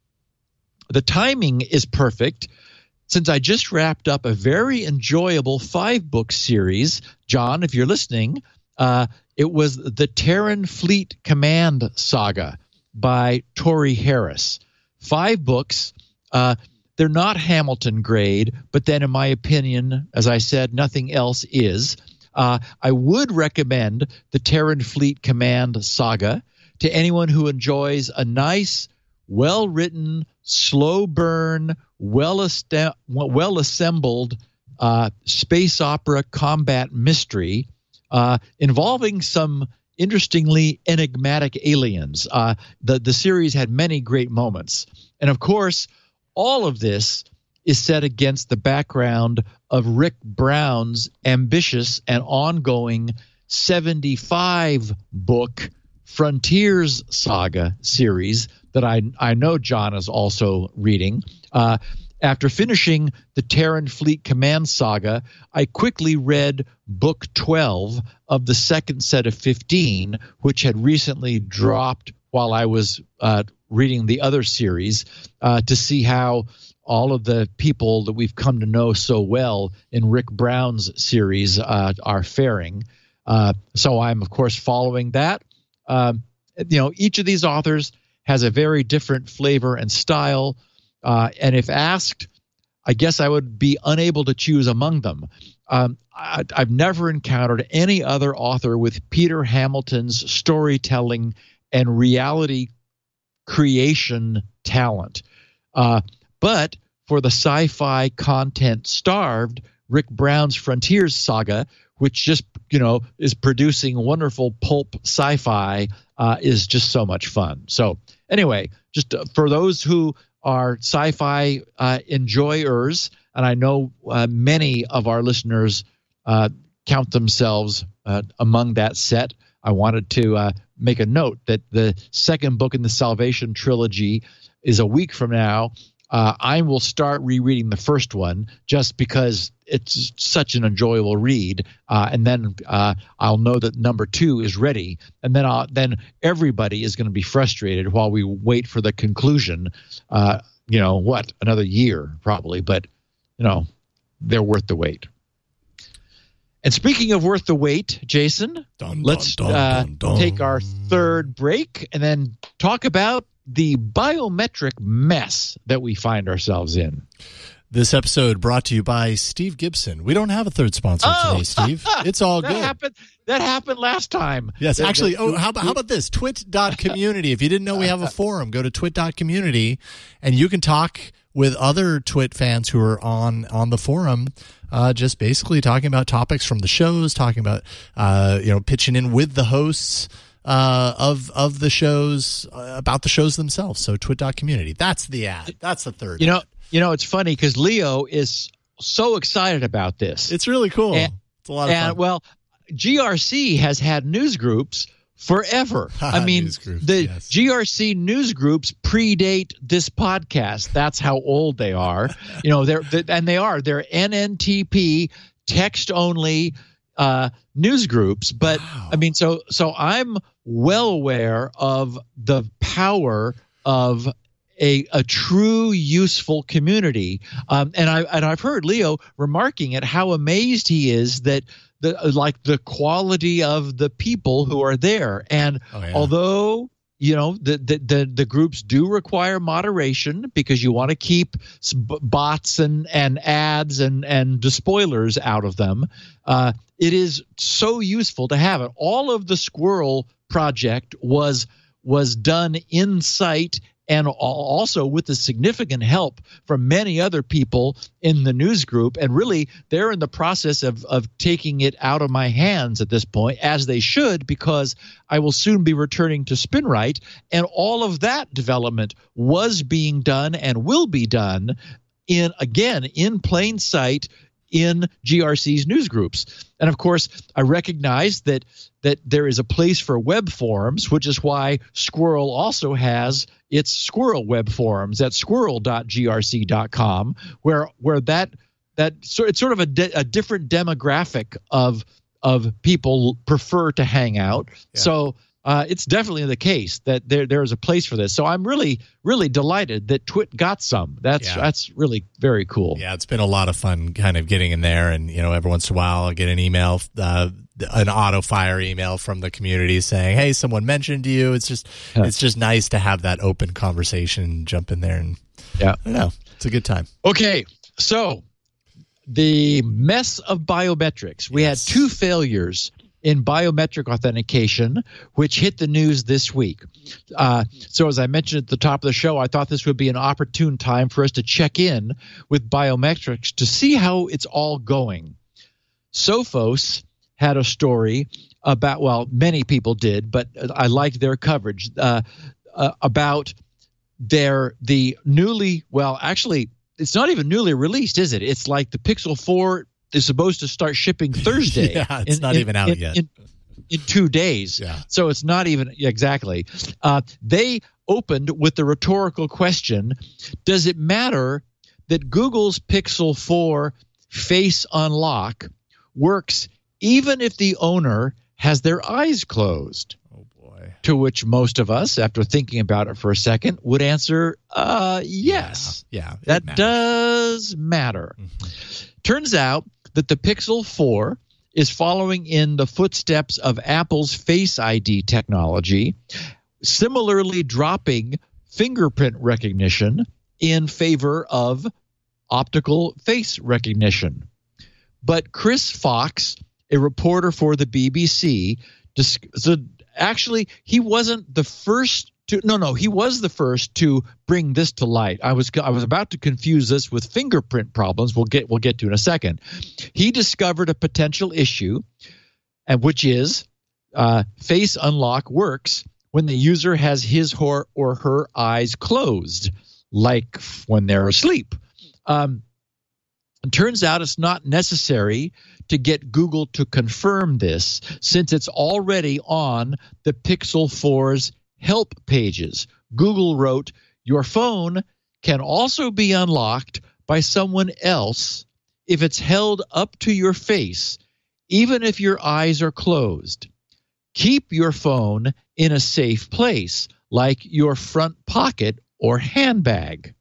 the timing is perfect since I just wrapped up a very enjoyable five-book series. John, if you're listening, uh, it was the Terran Fleet Command Saga by Tori Harris. Five books. Uh, they're not Hamilton grade, but then in my opinion, as I said, nothing else is. Uh, I would recommend the Terran Fleet Command Saga to anyone who enjoys a nice, well-written, slow burn, well-assembled well uh, space opera combat mystery uh, involving some interestingly enigmatic aliens. Uh, the, the series had many great moments. And of course, all of this is set against the background of Rick Brown's ambitious and ongoing seventy-five book Frontiers Saga series that I, I know John is also reading. Uh, After finishing the Terran Fleet Command Saga, I quickly read Book twelve of the second set of fifteen, which had recently dropped while I was uh, reading the other series, uh, to see how all of the people that we've come to know so well in Rick Brown's series uh, are faring. Uh, so I'm, of course, following that. Um, you know, each of these authors has a very different flavor and style. Uh, and if asked, I guess I would be unable to choose among them. Um, I, I've never encountered any other author with Peter Hamilton's storytelling and reality creation talent. Uh, but for the sci-fi content starved, Rick Brown's Frontiers Saga, which just, you know, is producing wonderful pulp sci-fi, uh, is just so much fun. So anyway, just uh, for those who are sci-fi uh, enjoyers, and I know uh, many of our listeners uh, count themselves uh, among that set, I wanted to uh, make a note that the second book in the Salvation trilogy is a week from now uh, I will start rereading the first one just because it's such an enjoyable read, uh, and then uh, I'll know that number two is ready, and then I'll, then everybody is going to be frustrated while we wait for the conclusion. Uh, you know what? Another year probably, but you know they're worth the wait. And speaking of worth the wait, Jason, dun, let's dun, dun, uh, dun, dun. take our third break and then talk about the biometric mess that we find ourselves in. This episode brought to you by Steve Gibson. We don't have a third sponsor oh, today, Steve. It's all that good. Happened, that happened last time. Yes, that, actually, that, oh, how about, how about this? twit dot community. If you didn't know we have a forum, go to twit dot community, and you can talk with other Twit fans who are on, on the forum, uh, just basically talking about topics from the shows, talking about, uh, you know, pitching in with the hosts uh, of of the shows, uh, about the shows themselves. So twit dot community. That's the ad. That's the third You know, ad. you know, it's funny because Leo is so excited about this. It's really cool. And, it's a lot of and, fun. Well, G R C has had news groups forever. I mean, Newsgroups, the yes. G R C news groups predate this podcast. That's how old they are. You know, they're, they're and they are. They're N N T P text only uh, news groups. But Wow. I mean, so so I'm well aware of the power of a a true useful community. Um, and I and I've heard Leo remarking at how amazed he is that the like the quality of the people who are there. And Oh, yeah. although you know the, the the the groups do require moderation because you want to keep s- b- bots and and ads and and despoilers out of them, uh, it is so useful to have it. All of the Squirrel project was was done in sight, and also with the significant help from many other people in the news group. And really, they're in the process of, of taking it out of my hands at this point, as they should, because I will soon be returning to SpinRite. And all of that development was being done and will be done in, again, in plain sight in G R C's news groups. And of course, I recognize that that there is a place for web forums, which is why Squirrel also has its Squirrel web forums at squirrel dot G R C dot com, where where that that so it's sort of a, de, a different demographic of of people prefer to hang out. Yeah. So uh, it's definitely the case that there there is a place for this. So I'm really really delighted that Twit got some. That's Yeah. that's really very cool. Yeah, it's been a lot of fun kind of getting in there. And, you know, every once in a while I'll get an email, uh, an auto fire email from the community saying, hey, someone mentioned you. It's just, Yeah. it's just nice to have that open conversation, jump in there. And Yeah. I don't know. It's a good time. Okay, so the mess of biometrics. We Yes. had two failures in biometric authentication, which hit the news this week. Uh, so as I mentioned at the top of the show, I thought this would be an opportune time for us to check in with biometrics to see how it's all going. Sophos had a story about, well, many people did, but I liked their coverage, uh, uh, about their the newly, well, actually, it's not even newly released, is it? It's like the Pixel four is supposed to start shipping Thursday. Yeah, it's not even out in, yet. In, in two days. Yeah. So it's not even exactly. Uh, they opened with the rhetorical question, does it matter that Google's Pixel four Face Unlock works even if the owner has their eyes closed? Oh, boy. To which most of us, after thinking about it for a second, would answer, uh, yes. Yeah. it That matters. does matter. Mhm. Turns out that the Pixel four is following in the footsteps of Apple's Face I D technology, similarly dropping fingerprint recognition in favor of optical face recognition. But Chris Fox, a reporter for the B B C, dis- so actually he wasn't the first to no no he was the first to bring this to light. I was I was about to confuse this with fingerprint problems. We'll get we'll get to in a second. He discovered a potential issue, and which is uh, Face Unlock works when the user has his or, or her eyes closed, like when they're asleep. Um, it turns out it's not necessary to get Google to confirm this, since it's already on the Pixel four's help pages. Google wrote, your phone can also be unlocked by someone else if it's held up to your face, even if your eyes are closed. Keep your phone in a safe place, like your front pocket or handbag.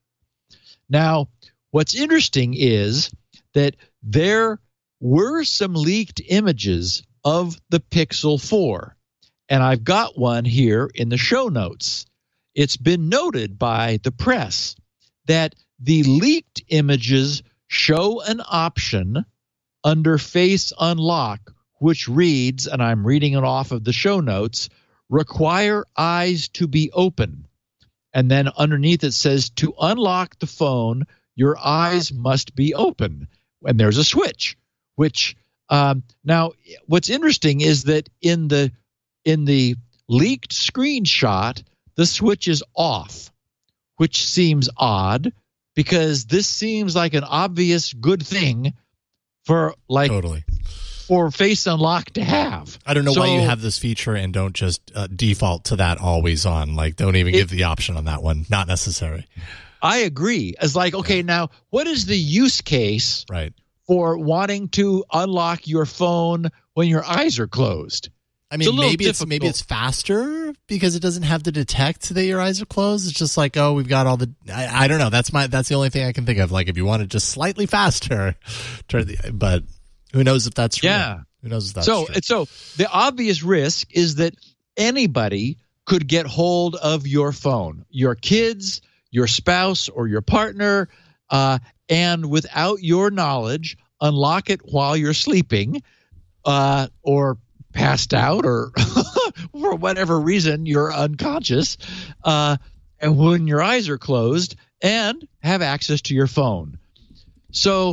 Now, what's interesting is that there were some leaked images of the Pixel four, and I've got one here in the show notes. It's been noted by the press that the leaked images show an option under Face Unlock, which reads, and I'm reading it off of the show notes, require eyes to be open. And then underneath it says, to unlock the phone, your eyes must be open. And there's a switch, which um, now what's interesting is that in the in the leaked screenshot, the switch is off, which seems odd because this seems like an obvious good thing for like totally. for Face Unlock to have. I don't know so, why you have this feature and don't just uh, default to that always on. Like, don't even it, give the option on that one. Not necessary. I agree. It's like, okay, now what is the use case right. for wanting to unlock your phone when your eyes are closed? I mean, it's maybe difficult. it's maybe it's faster because it doesn't have to detect that your eyes are closed. It's just like, oh, we've got all the. I, I don't know. That's my. That's the only thing I can think of. Like, if you want it just slightly faster, turn the. But who knows if that's true? Yeah. Who knows if that's so, true? So the obvious risk is that anybody could get hold of your phone, your kids, your spouse, or your partner, uh, and without your knowledge, unlock it while you're sleeping, uh, or passed out, or for whatever reason you're unconscious, uh, and when your eyes are closed, and have access to your phone. So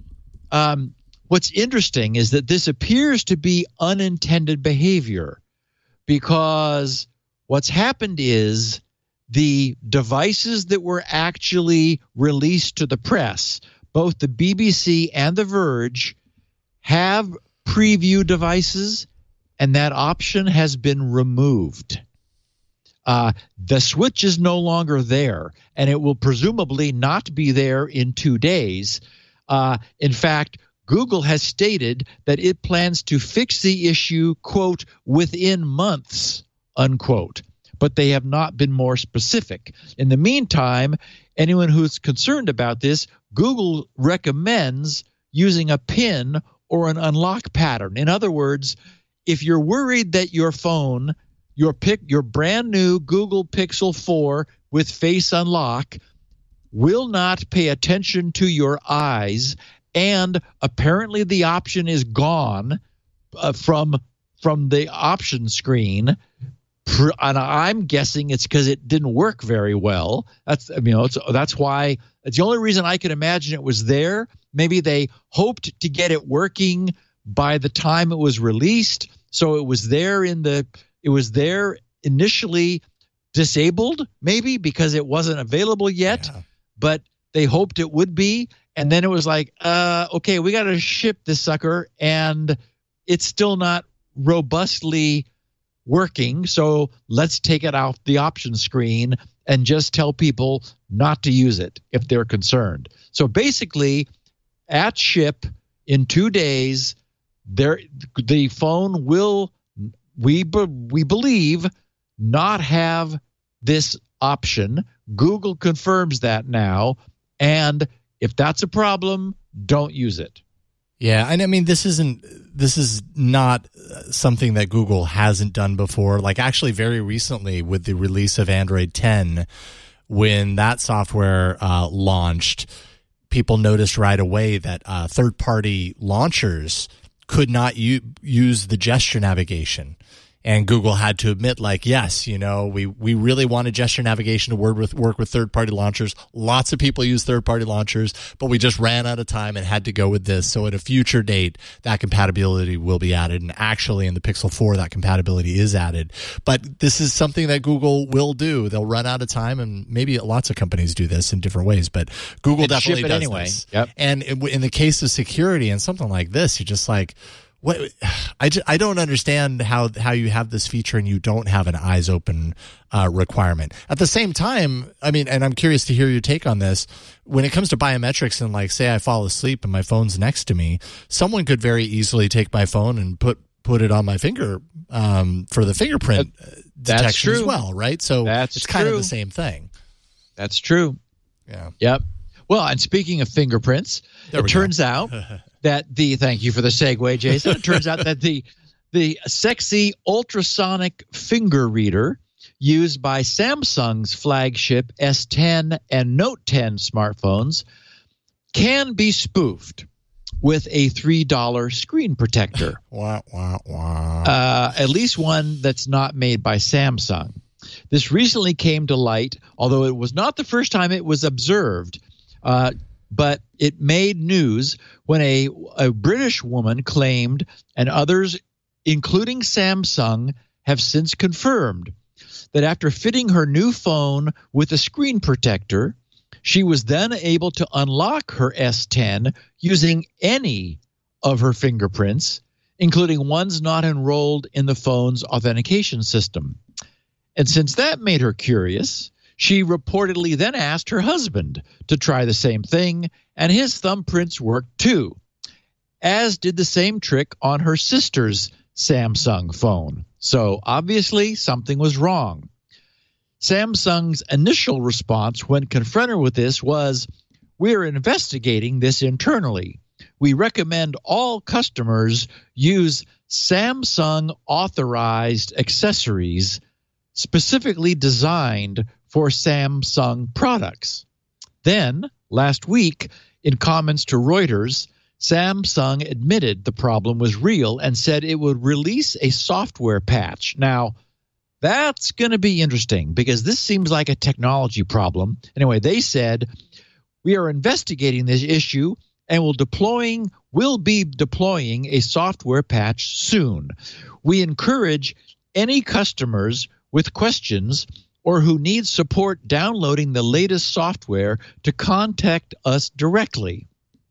um, what's interesting is that this appears to be unintended behavior, because what's happened is the devices that were actually released to the press, both the B B C and The Verge, have preview devices, and that option has been removed. Uh, the switch is no longer there, and it will presumably not be there in two days. Uh, in fact, Google has stated that it plans to fix the issue, quote, within months, unquote. But they have not been more specific. In the meantime, anyone who's concerned about this, Google recommends using a PIN or an unlock pattern. In other words, if you're worried that your phone, your pick, your brand new Google Pixel four with Face Unlock will not pay attention to your eyes, and apparently the option is gone uh, from from the option screen, and I'm guessing it's because it didn't work very well. That's you know it's, that's why it's the only reason I can imagine it was there. Maybe they hoped to get it working by the time it was released, so it was there in the it was there initially disabled, maybe because it wasn't available yet, yeah. But they hoped it would be, and then it was like, uh, okay, we got to ship this sucker, and it's still not robustly working, so let's take it off the option screen and just tell people not to use it if they're concerned. So basically, at ship in two days, there the phone will we be, we believe not have this option. Google confirms that now, and if that's a problem, don't use it. Yeah, and I mean this isn't this is not something that Google hasn't done before. Like actually very recently with the release of Android ten, when that software uh, launched, people noticed right away that uh, third-party launchers could not u- use the gesture navigation. And Google had to admit, like, yes, you know, we, we really wanted gesture navigation to work with work with third-party launchers. Lots of people use third-party launchers, but we just ran out of time and had to go with this. So at a future date, that compatibility will be added. And actually, in the Pixel four, that compatibility is added. But this is something that Google will do. They'll run out of time, and maybe lots of companies do this in different ways. But Google and definitely ship it does anyway. this. Yep. And in the case of security and something like this, you're just like, what I, just, I don't understand how how you have this feature and you don't have an eyes open uh, requirement. At the same time, I mean, and I'm curious to hear your take on this. When it comes to biometrics and like, say I fall asleep and my phone's next to me, someone could very easily take my phone and put put it on my finger um, for the fingerprint uh, detection as well, right? So That's it's kind true. of the same thing. That's true. Yeah. Yep. Well, and speaking of fingerprints, There it we turns go. out that the thank you for the segue, Jason. It turns out that the the sexy ultrasonic finger reader used by Samsung's flagship S ten and Note ten smartphones can be spoofed with a three dollar screen protector. Wah, wah, wah. Uh, at least one that's not made by Samsung. This recently came to light, although it was not the first time it was observed. Uh, but it made news when a, a British woman claimed, and others, including Samsung, have since confirmed, that after fitting her new phone with a screen protector, she was then able to unlock her S ten using any of her fingerprints, including ones not enrolled in the phone's authentication system. And since that made her curious, she reportedly then asked her husband to try the same thing, and his thumbprints worked too, as did the same trick on her sister's Samsung phone. So obviously something was wrong. Samsung's initial response when confronted with this was, "We're investigating this internally. We recommend all customers use Samsung authorized accessories specifically designed for Samsung products." Then, last week, in comments to Reuters, Samsung admitted the problem was real and said it would release a software patch. Now, that's going to be interesting because this seems like a technology problem. Anyway, they said, "We are investigating this issue and will deploying will be deploying a software patch soon. We encourage any customers with questions or who need support downloading the latest software to contact us directly."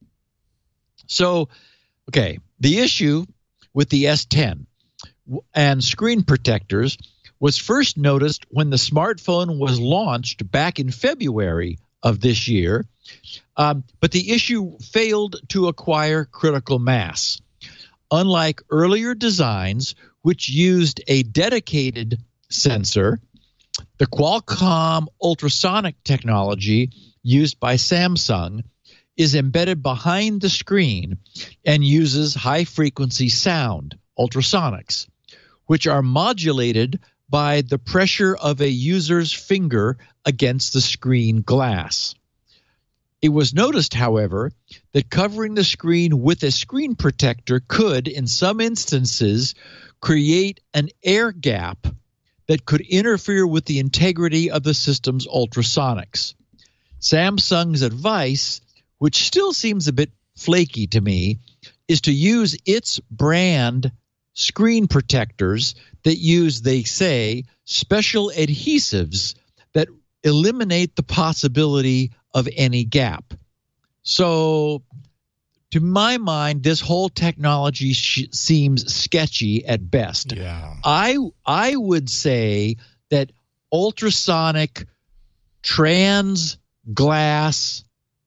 So, okay, the issue with the S ten and screen protectors was first noticed when the smartphone was launched back in February of this year, um, but the issue failed to acquire critical mass. Unlike earlier designs, which used a dedicated sensor, the Qualcomm ultrasonic technology used by Samsung is embedded behind the screen and uses high-frequency sound, ultrasonics, which are modulated by the pressure of a user's finger against the screen glass. It was noticed, however, that covering the screen with a screen protector could, in some instances, create an air gap that could interfere with the integrity of the system's ultrasonics. Samsung's advice, which still seems a bit flaky to me, is to use its brand screen protectors that use, they say, special adhesives that eliminate the possibility of any gap. So, to my mind, this whole technology sh- seems sketchy at best. Yeah. I I would say that ultrasonic trans glass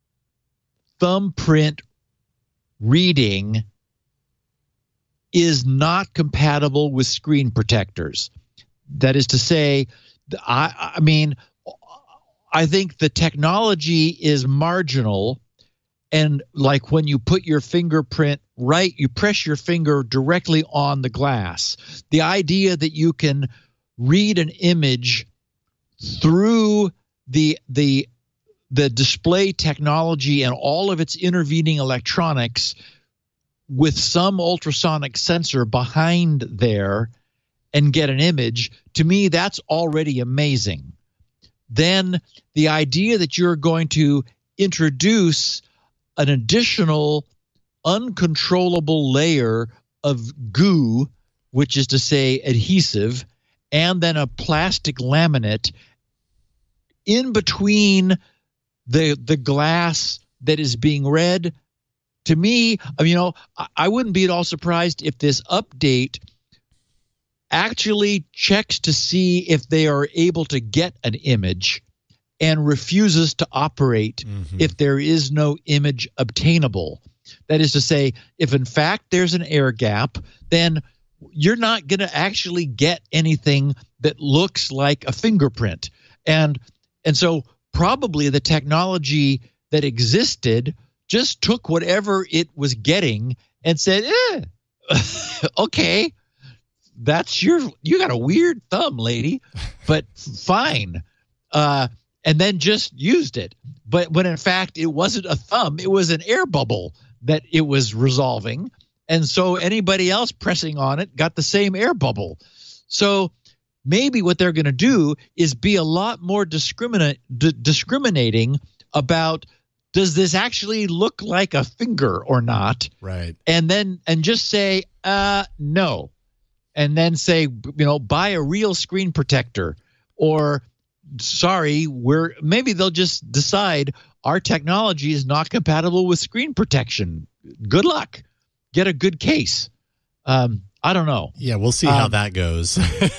thumbprint reading is not compatible with screen protectors. That is to say, I, I mean, I think the technology is marginal. And like when you put your fingerprint right, you press your finger directly on the glass. The idea that you can read an image through the the the display technology and all of its intervening electronics with some ultrasonic sensor behind there and get an image, to me, that's already amazing. Then the idea that you're going to introduce an additional uncontrollable layer of goo, which is to say adhesive, and then a plastic laminate in between the the glass that is being read to me, you know, I wouldn't be at all surprised if this update actually checks to see if they are able to get an image and refuses to operate mm-hmm. if there is no image obtainable. That is to say, if in fact there's an air gap, then you're not going to actually get anything that looks like a fingerprint. And and so probably the technology that existed just took whatever it was getting and said, eh, okay, that's your, you got a weird thumb, lady, but fine. Uh, and then just used it. But when in fact it wasn't a thumb, it was an air bubble that it was resolving. And so anybody else pressing on it got the same air bubble. So maybe what they're going to do is be a lot more discriminate, d- discriminating about, does this actually look like a finger or not? Right. And then and just say, uh, no. And then say, you know, buy a real screen protector, or sorry, we're maybe they'll just decide our technology is not compatible with screen protection. Good luck. Get a good case. Um, I don't know. Yeah, we'll see um, how that goes.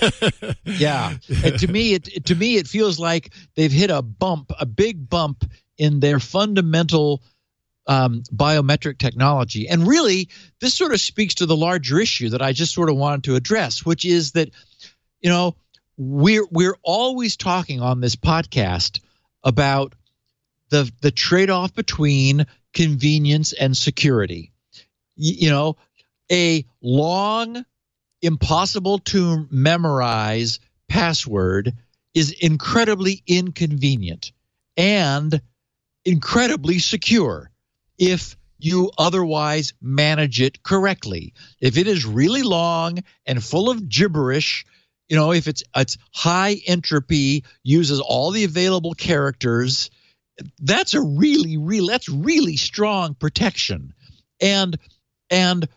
yeah, and to me, it, it to me it feels like they've hit a bump, a big bump in their fundamental um, biometric technology. And really, this sort of speaks to the larger issue that I just sort of wanted to address, which is that, you know, we're we're always talking on this podcast about the the trade-off between convenience and security. You know, a long, impossible to memorize password is incredibly inconvenient and incredibly secure if you otherwise manage it correctly. If it is really long and full of gibberish, you know, if it's it's high entropy, uses all the available characters, that's a really, really that's really strong protection. And And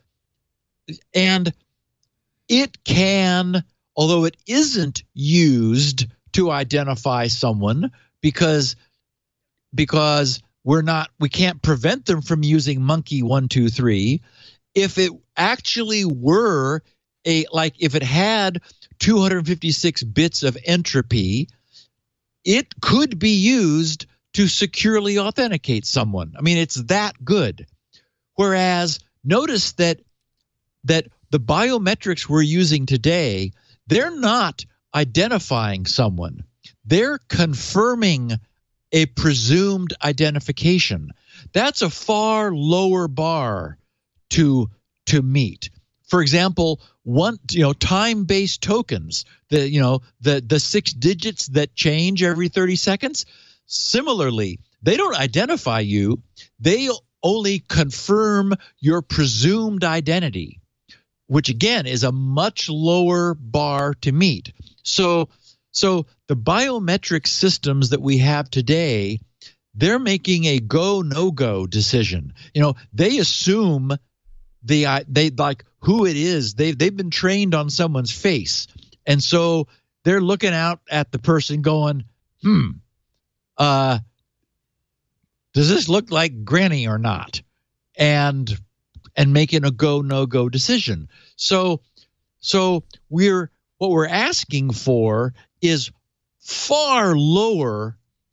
and it can, although it isn't used to identify someone because because we're not we can't prevent them from using monkey one two three. If it actually were a like if it had two hundred fifty-six bits of entropy, it could be used to securely authenticate someone. I mean, it's that good. Whereas notice that that the biometrics we're using today, they're not identifying someone. They're confirming a presumed identification. That's a far lower bar to to meet. For example, one you know time-based tokens, the you know the the six digits that change every thirty seconds. Similarly, they don't identify you. They only confirm your presumed identity, which again is a much lower bar to meet. So, so the biometric systems that we have today, they're making a go no go decision. You know, they assume the uh, they like who it is. They they've been trained on someone's face, and so they're looking out at the person, going, hmm, uh. does this look like Granny or not? And and making a go no go decision. So so we're what we're asking for is far lower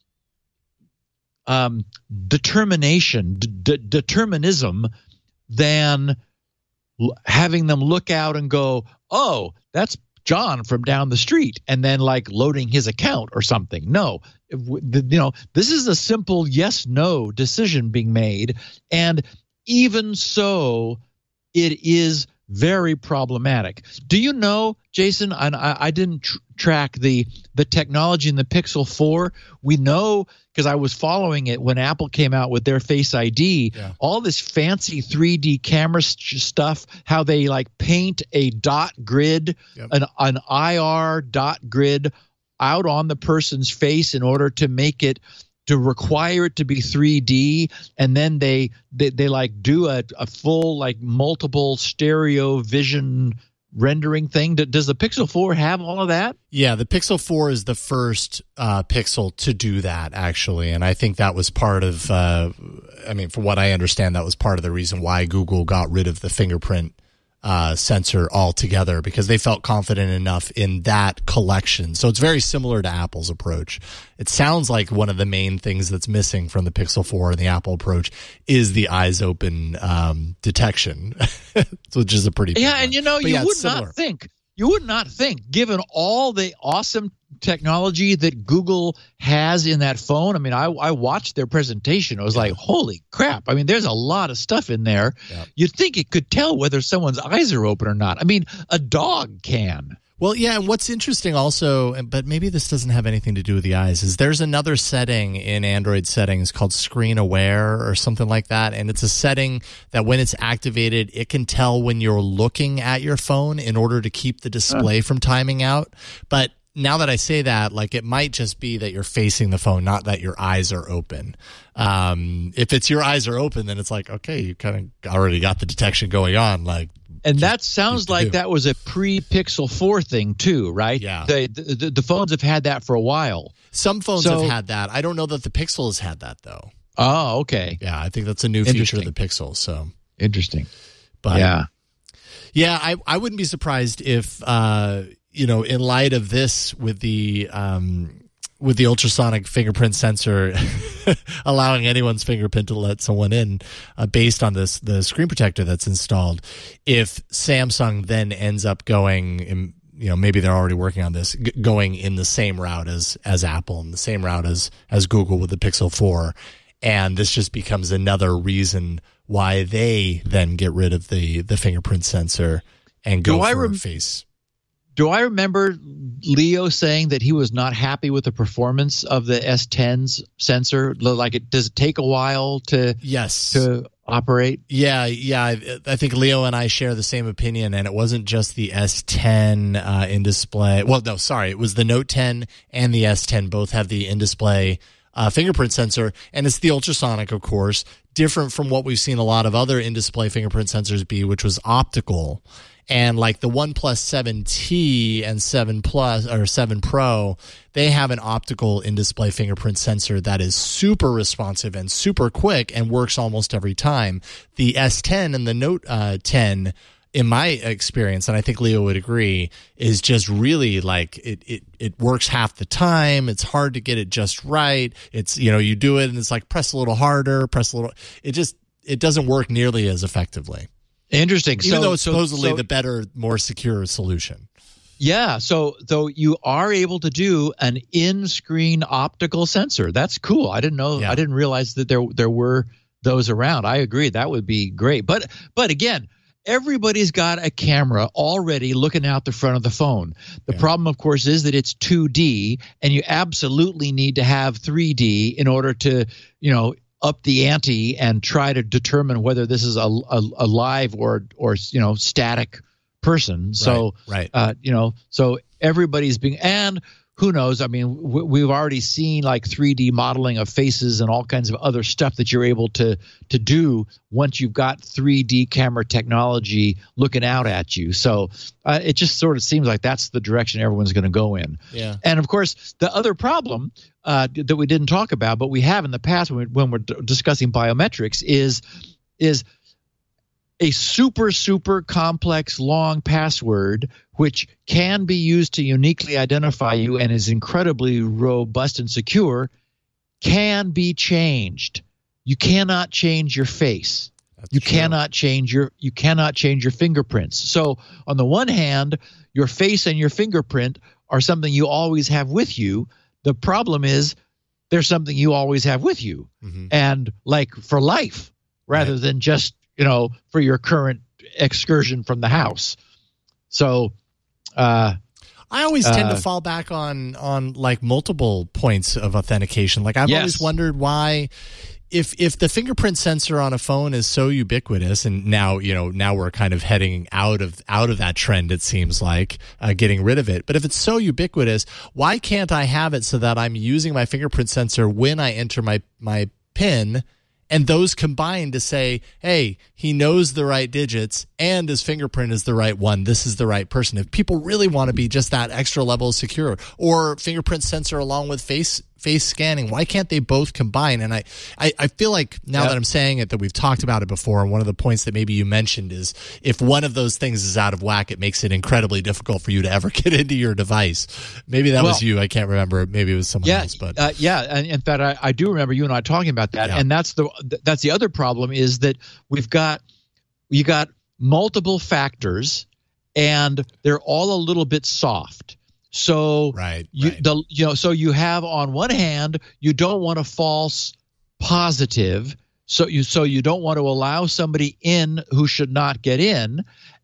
um, determination, d- determinism than l- having them look out and go, oh, that's John from down the street, and then like loading his account or something. No, you know, this is a simple yes, no decision being made. And even so, it is very problematic. Do you know, Jason, and I, I didn't tr- track the the technology in the Pixel four. We know, because I was following it when Apple came out with their Face I D, yeah. all this fancy three D camera st- stuff, how they like paint a dot grid, yep. an, an I R dot grid out on the person's face in order to make it, to require it to be three D, and then they they, they like do a, a full like multiple stereo vision rendering thing? Does the Pixel four have all of that? Yeah, the Pixel four is the first uh, Pixel to do that, actually. And I think that was part of, uh, I mean, from what I understand, that was part of the reason why Google got rid of the fingerprint uh, sensor altogether, because they felt confident enough in that collection. So it's very similar to Apple's approach. It sounds like one of the main things that's missing from the Pixel four and the Apple approach is the eyes open um, detection, which is a pretty big yeah. one. And you know, But you yeah, would similar. not think you would not think, given all the awesome technology that Google has in that phone. I mean, I, I watched their presentation. I was yeah. like, holy crap. I mean, there's a lot of stuff in there. Yeah. You'd think it could tell whether someone's eyes are open or not. I mean, a dog can. Well, yeah, and what's interesting also, but maybe this doesn't have anything to do with the eyes, is there's another setting in Android settings called Screen Aware or something like that, and it's a setting that when it's activated, it can tell when you're looking at your phone in order to keep the display huh. from timing out. But now that I say that, like, it might just be that you're facing the phone, not that your eyes are open. Um, if it's your eyes are open, then it's like, okay, you kind of already got the detection going on, like. And that sounds like do. that was a pre-Pixel four thing too, right? Yeah. The, the, the phones have had that for a while. Some phones so, have had that. I don't know that the Pixel has had that, though. Oh, okay. Yeah, I think that's a new feature of the Pixel. So Interesting. But, yeah. Yeah, I, I wouldn't be surprised if, uh, you know, in light of this with the... Um, with the ultrasonic fingerprint sensor allowing anyone's fingerprint to let someone in uh, based on this the screen protector that's installed, if Samsung then ends up going, in, you know, maybe they're already working on this, g- going in the same route as as Apple and the same route as as Google with the Pixel four, and this just becomes another reason why they then get rid of the the fingerprint sensor and go Do for I rem- a face. Do I remember Leo saying that he was not happy with the performance of the S ten's sensor? Like, it does it take a while to yes to operate? Yeah, yeah. I, I think Leo and I share the same opinion, and it wasn't just the S ten uh, in display. Well, no, sorry, it was the Note ten and the S ten both have the in display uh, fingerprint sensor, and it's the ultrasonic, of course, different from what we've seen a lot of other in display fingerprint sensors be, which was optical. And like the OnePlus seven T and seven Plus or seven Pro, they have an optical in-display fingerprint sensor that is super responsive and super quick and works almost every time. The S ten and the Note uh, ten, in my experience, and I think Leo would agree, is just really like it, it, it works half the time. It's hard to get it just right. It's, you know, you do it and it's like press a little harder, press a little. It just, it doesn't work nearly as effectively. Interesting. Even so, though it's supposedly so, the better, more secure solution. Yeah. So, though you are able to do an in-screen optical sensor. That's cool. I didn't know. Yeah. I didn't realize that there there were those around. I agree. That would be great. But but again, everybody's got a camera already looking out the front of the phone. The yeah. problem, of course, is that it's two D, and you absolutely need to have three D in order to, you know, up the ante and try to determine whether this is a, a, a live or or you know static person. So right, right. Uh, you know, so everybody's being, and who knows? I mean, w- we've already seen like three D modeling of faces and all kinds of other stuff that you're able to to do once you've got three D camera technology looking out at you. So uh, it just sort of seems like that's the direction everyone's going to go in. Yeah. And of course, the other problem uh, that we didn't talk about, but we have in the past when, we, when we're d- discussing biometrics, is is a super, super complex long password, which can be used to uniquely identify you and is incredibly robust and secure, can be changed. You cannot change your face. That's you true. cannot change your you cannot change your fingerprints. So on the one hand, your face and your fingerprint are something you always have with you. The problem is they're something you always have with you, mm-hmm. and like for life, rather right. than just, you know, for your current excursion from the house. So uh, I always tend uh, to fall back on on like multiple points of authentication. Like I've yes. always wondered why, if if the fingerprint sensor on a phone is so ubiquitous, and now, you know, now we're kind of heading out of out of that trend, it seems like, uh, getting rid of it. But if it's so ubiquitous, why can't I have it so that I'm using my fingerprint sensor when I enter my my PIN And those combine to say, hey, he knows the right digits and his fingerprint is the right one. This is the right person. If people really want to be just that extra level secure, or fingerprint sensor along with face face scanning, why can't they both combine? And I, I, I feel like now yep. that I'm saying it, that we've talked about it before, and one of the points that maybe you mentioned is if one of those things is out of whack, it makes it incredibly difficult for you to ever get into your device. Maybe that well, was you. I can't remember. Maybe it was someone yeah, else. But uh, yeah, and in fact, I, I do remember you and I talking about that. Yeah. And that's the that's the other problem is that we've got you got multiple factors, and they're all a little bit soft. So right, you right. the you know so you have on one hand you don't want a false positive, so you so you don't want to allow somebody in who should not get in,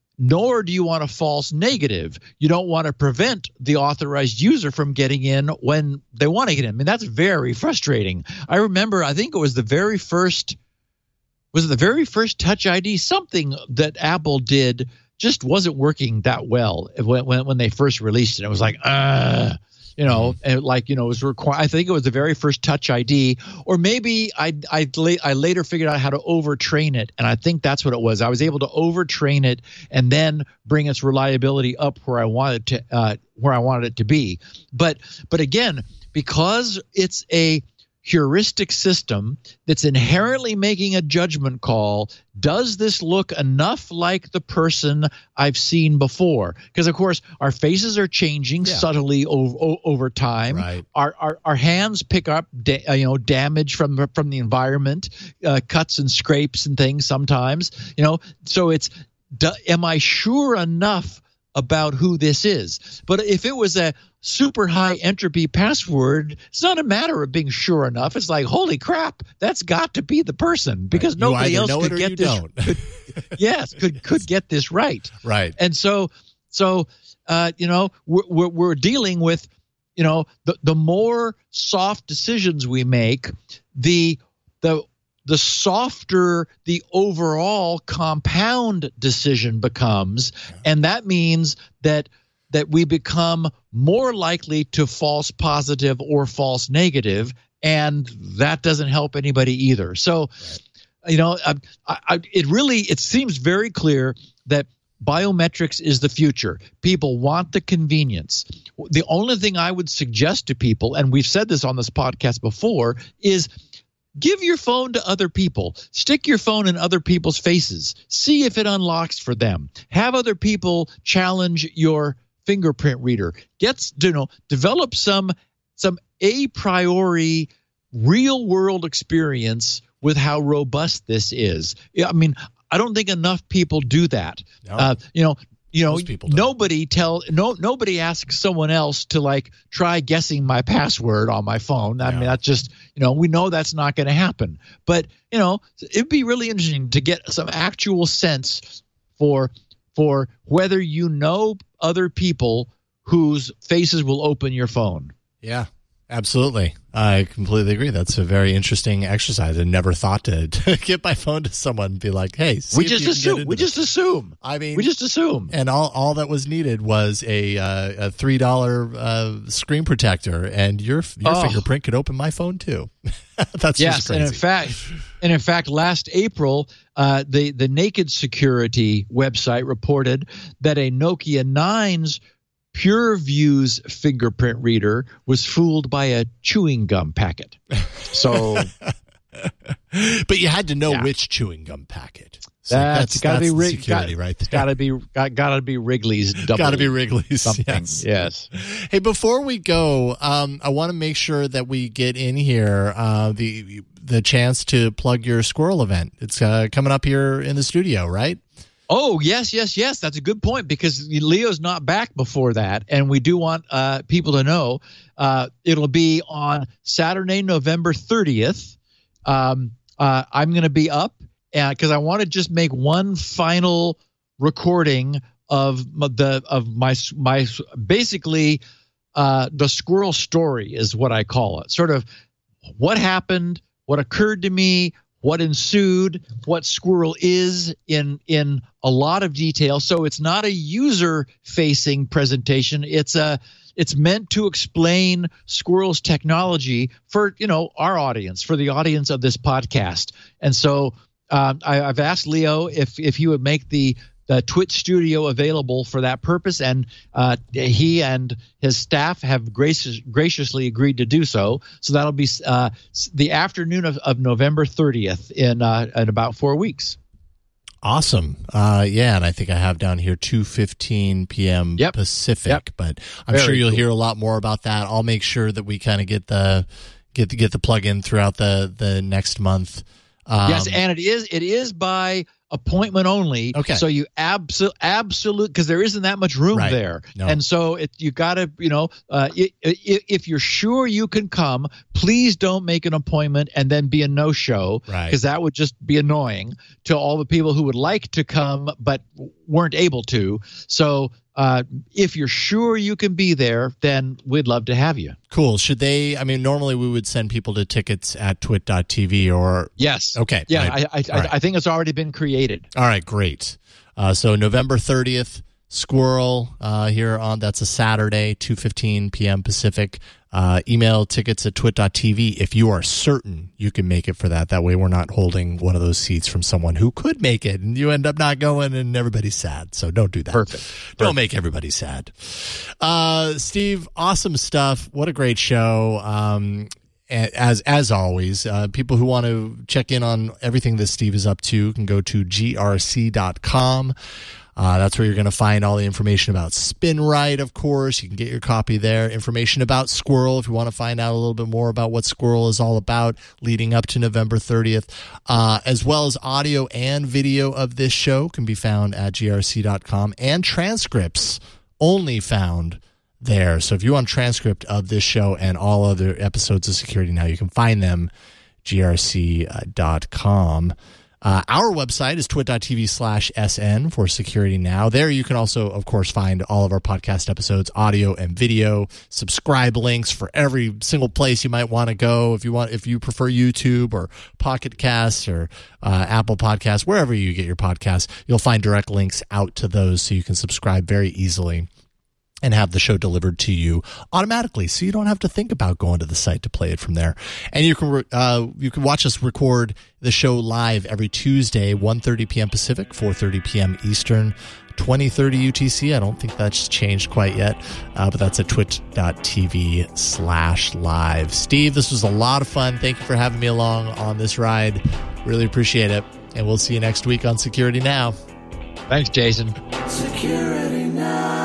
nor do you want a false negative. You don't want to prevent the authorized user from getting in when they want to get in. I mean, that's very frustrating. I remember, I think it was the very first was it the very first Touch I D, something that Apple did just wasn't working that well when when, when they first released it. It was like, uh, you know, and like, you know, it was required. I think it was the very first Touch I D, or maybe I, I, I later figured out how to overtrain it. And I think that's what it was. I was able to overtrain it and then bring its reliability up where I wanted to, uh, where I wanted it to be. But, but again, because it's a heuristic system that's inherently making a judgment call, does this look enough like the person I've seen before? Because of course our faces are changing yeah. subtly over, over time. Right. Our, our our hands pick up da- uh, you know damage from from the environment, uh, cuts and scrapes and things sometimes. You know, so it's do, am I sure enough about who this is? But if it was a super high entropy password, it's not a matter of being sure enough. It's like, holy crap, that's got to be the person, because right. nobody else know could it or get you this. Don't. Could, yes, could could get this right. Right. And so, so uh, you know, we're, we're we're dealing with, you know, the the more soft decisions we make, the the the softer the overall compound decision becomes, and that means that that we become more likely to false positive or false negative, and that doesn't help anybody either. So, right. you know, I, I, it really it seems very clear that biometrics is the future. People want the convenience. The only thing I would suggest to people, and we've said this on this podcast before, is give your phone to other people. Stick your phone in other people's faces. See if it unlocks for them. Have other people challenge your fingerprint reader. Get, you know, develop some some a priori real world experience with how robust this is. I mean, I don't think enough people do that. No. Uh, you know, you know, nobody tell no nobody asks someone else to like try guessing my password on my phone. I yeah. mean, that's just, you know, we know that's not going to happen. But, you know, it'd be really interesting to get some actual sense for for whether you know other people whose faces will open your phone. Yeah, absolutely. I completely agree. That's a very interesting exercise. I never thought to, to give my phone to someone and be like, hey, see we if just you can assume. get into We this. just assume. I mean, we just assume. And all, all that was needed was a uh, a three dollar uh, screen protector, and your your oh. fingerprint could open my phone too. That's yes, just crazy. and in fact, and in fact, last April, uh, the the Naked Security website reported that a Nokia nine's PureView's fingerprint reader was fooled by a chewing gum packet. So, but you had to know yeah. which chewing gum packet. So that's, that's got to be Rig- security, got, right? It's got to be got, got to be Wrigley's. Got to be Wrigley's. Something. Yes. yes. Hey, before we go, um, I want to make sure that we get in here uh, the the chance to plug your squirrel event. It's uh, coming up here in the studio, right? Oh, yes, yes, yes. That's a good point, because Leo's not back before that, and we do want uh, people to know uh, it'll be on Saturday, November thirtieth. Um, uh, I'm going to be up because I want to just make one final recording of the of my my basically uh, the squirrel story is what I call it. Sort of what happened, what occurred to me, what ensued, what Squirrel is in in a lot of detail. So it's not a user-facing presentation. It's a it's meant to explain Squirrel's technology for, you know, our audience, for the audience of this podcast. And so uh, I, I've asked Leo if if he would make the the Twit Studio available for that purpose, and uh, he and his staff have gracious, graciously agreed to do so. So that'll be uh, the afternoon of, of November thirtieth in uh, in about four weeks. Awesome. Uh, yeah, and I think I have down here two fifteen p.m. Yep. Pacific, Yep. but I'm Very sure you'll cool. hear a lot more about that. I'll make sure that we kind of get the get the, get the plug in throughout the, the next month. Um, Yes, and it is it is by appointment only. Okay. So you absolute absolute because there isn't that much room Right. there, No. and so it you got to you know uh, i i if you're sure you can come, please don't make an appointment and then be a no show, Right. because that would just be annoying to all the people who would like to come but weren't able to. So uh, if you're sure you can be there, then we'd love to have you. Cool. Should they, I mean, normally we would send people to tickets at twit dot t v or. Yes. Okay. Yeah, Right. I I, All right. I think it's already been created. All right, great. Uh, so November thirtieth, Squirrel uh, here on, that's a Saturday, two fifteen p.m. Pacific. Uh, email tickets at twit dot t v if you are certain you can make it for that. That way we're not holding one of those seats from someone who could make it and you end up not going and everybody's sad. So don't do that. Perfect. Don't Perfect. make everybody sad. Uh, Steve, awesome stuff. What a great show. Um, As as always, uh, people who want to check in on everything that Steve is up to can go to G R C dot com. Uh, that's where you're going to find all the information about SpinRite, of course. You can get your copy there. Information about Squirrel if you want to find out a little bit more about what Squirrel is all about leading up to November thirtieth, uh, as well as audio and video of this show can be found at G R C dot com, and transcripts only found there. So if you want a transcript of this show and all other episodes of Security Now, you can find them G R C dot com. Uh, our website is twit dot t v slash S N for Security Now. There you can also, of course, find all of our podcast episodes, audio and video, subscribe links for every single place you might want to go. If you want, if you prefer YouTube or Pocket Casts or uh, Apple Podcasts, wherever you get your podcasts, you'll find direct links out to those so you can subscribe very easily and have the show delivered to you automatically, so you don't have to think about going to the site to play it from there. And you can uh, you can watch us record the show live every Tuesday, one thirty p.m. Pacific, four thirty p.m. Eastern, twenty thirty U T C. I don't think that's changed quite yet, uh, but that's at twit dot t v slash live. Steve, this was a lot of fun. Thank you for having me along on this ride. Really appreciate it. And we'll see you next week on Security Now. Thanks, Jason. Security Now.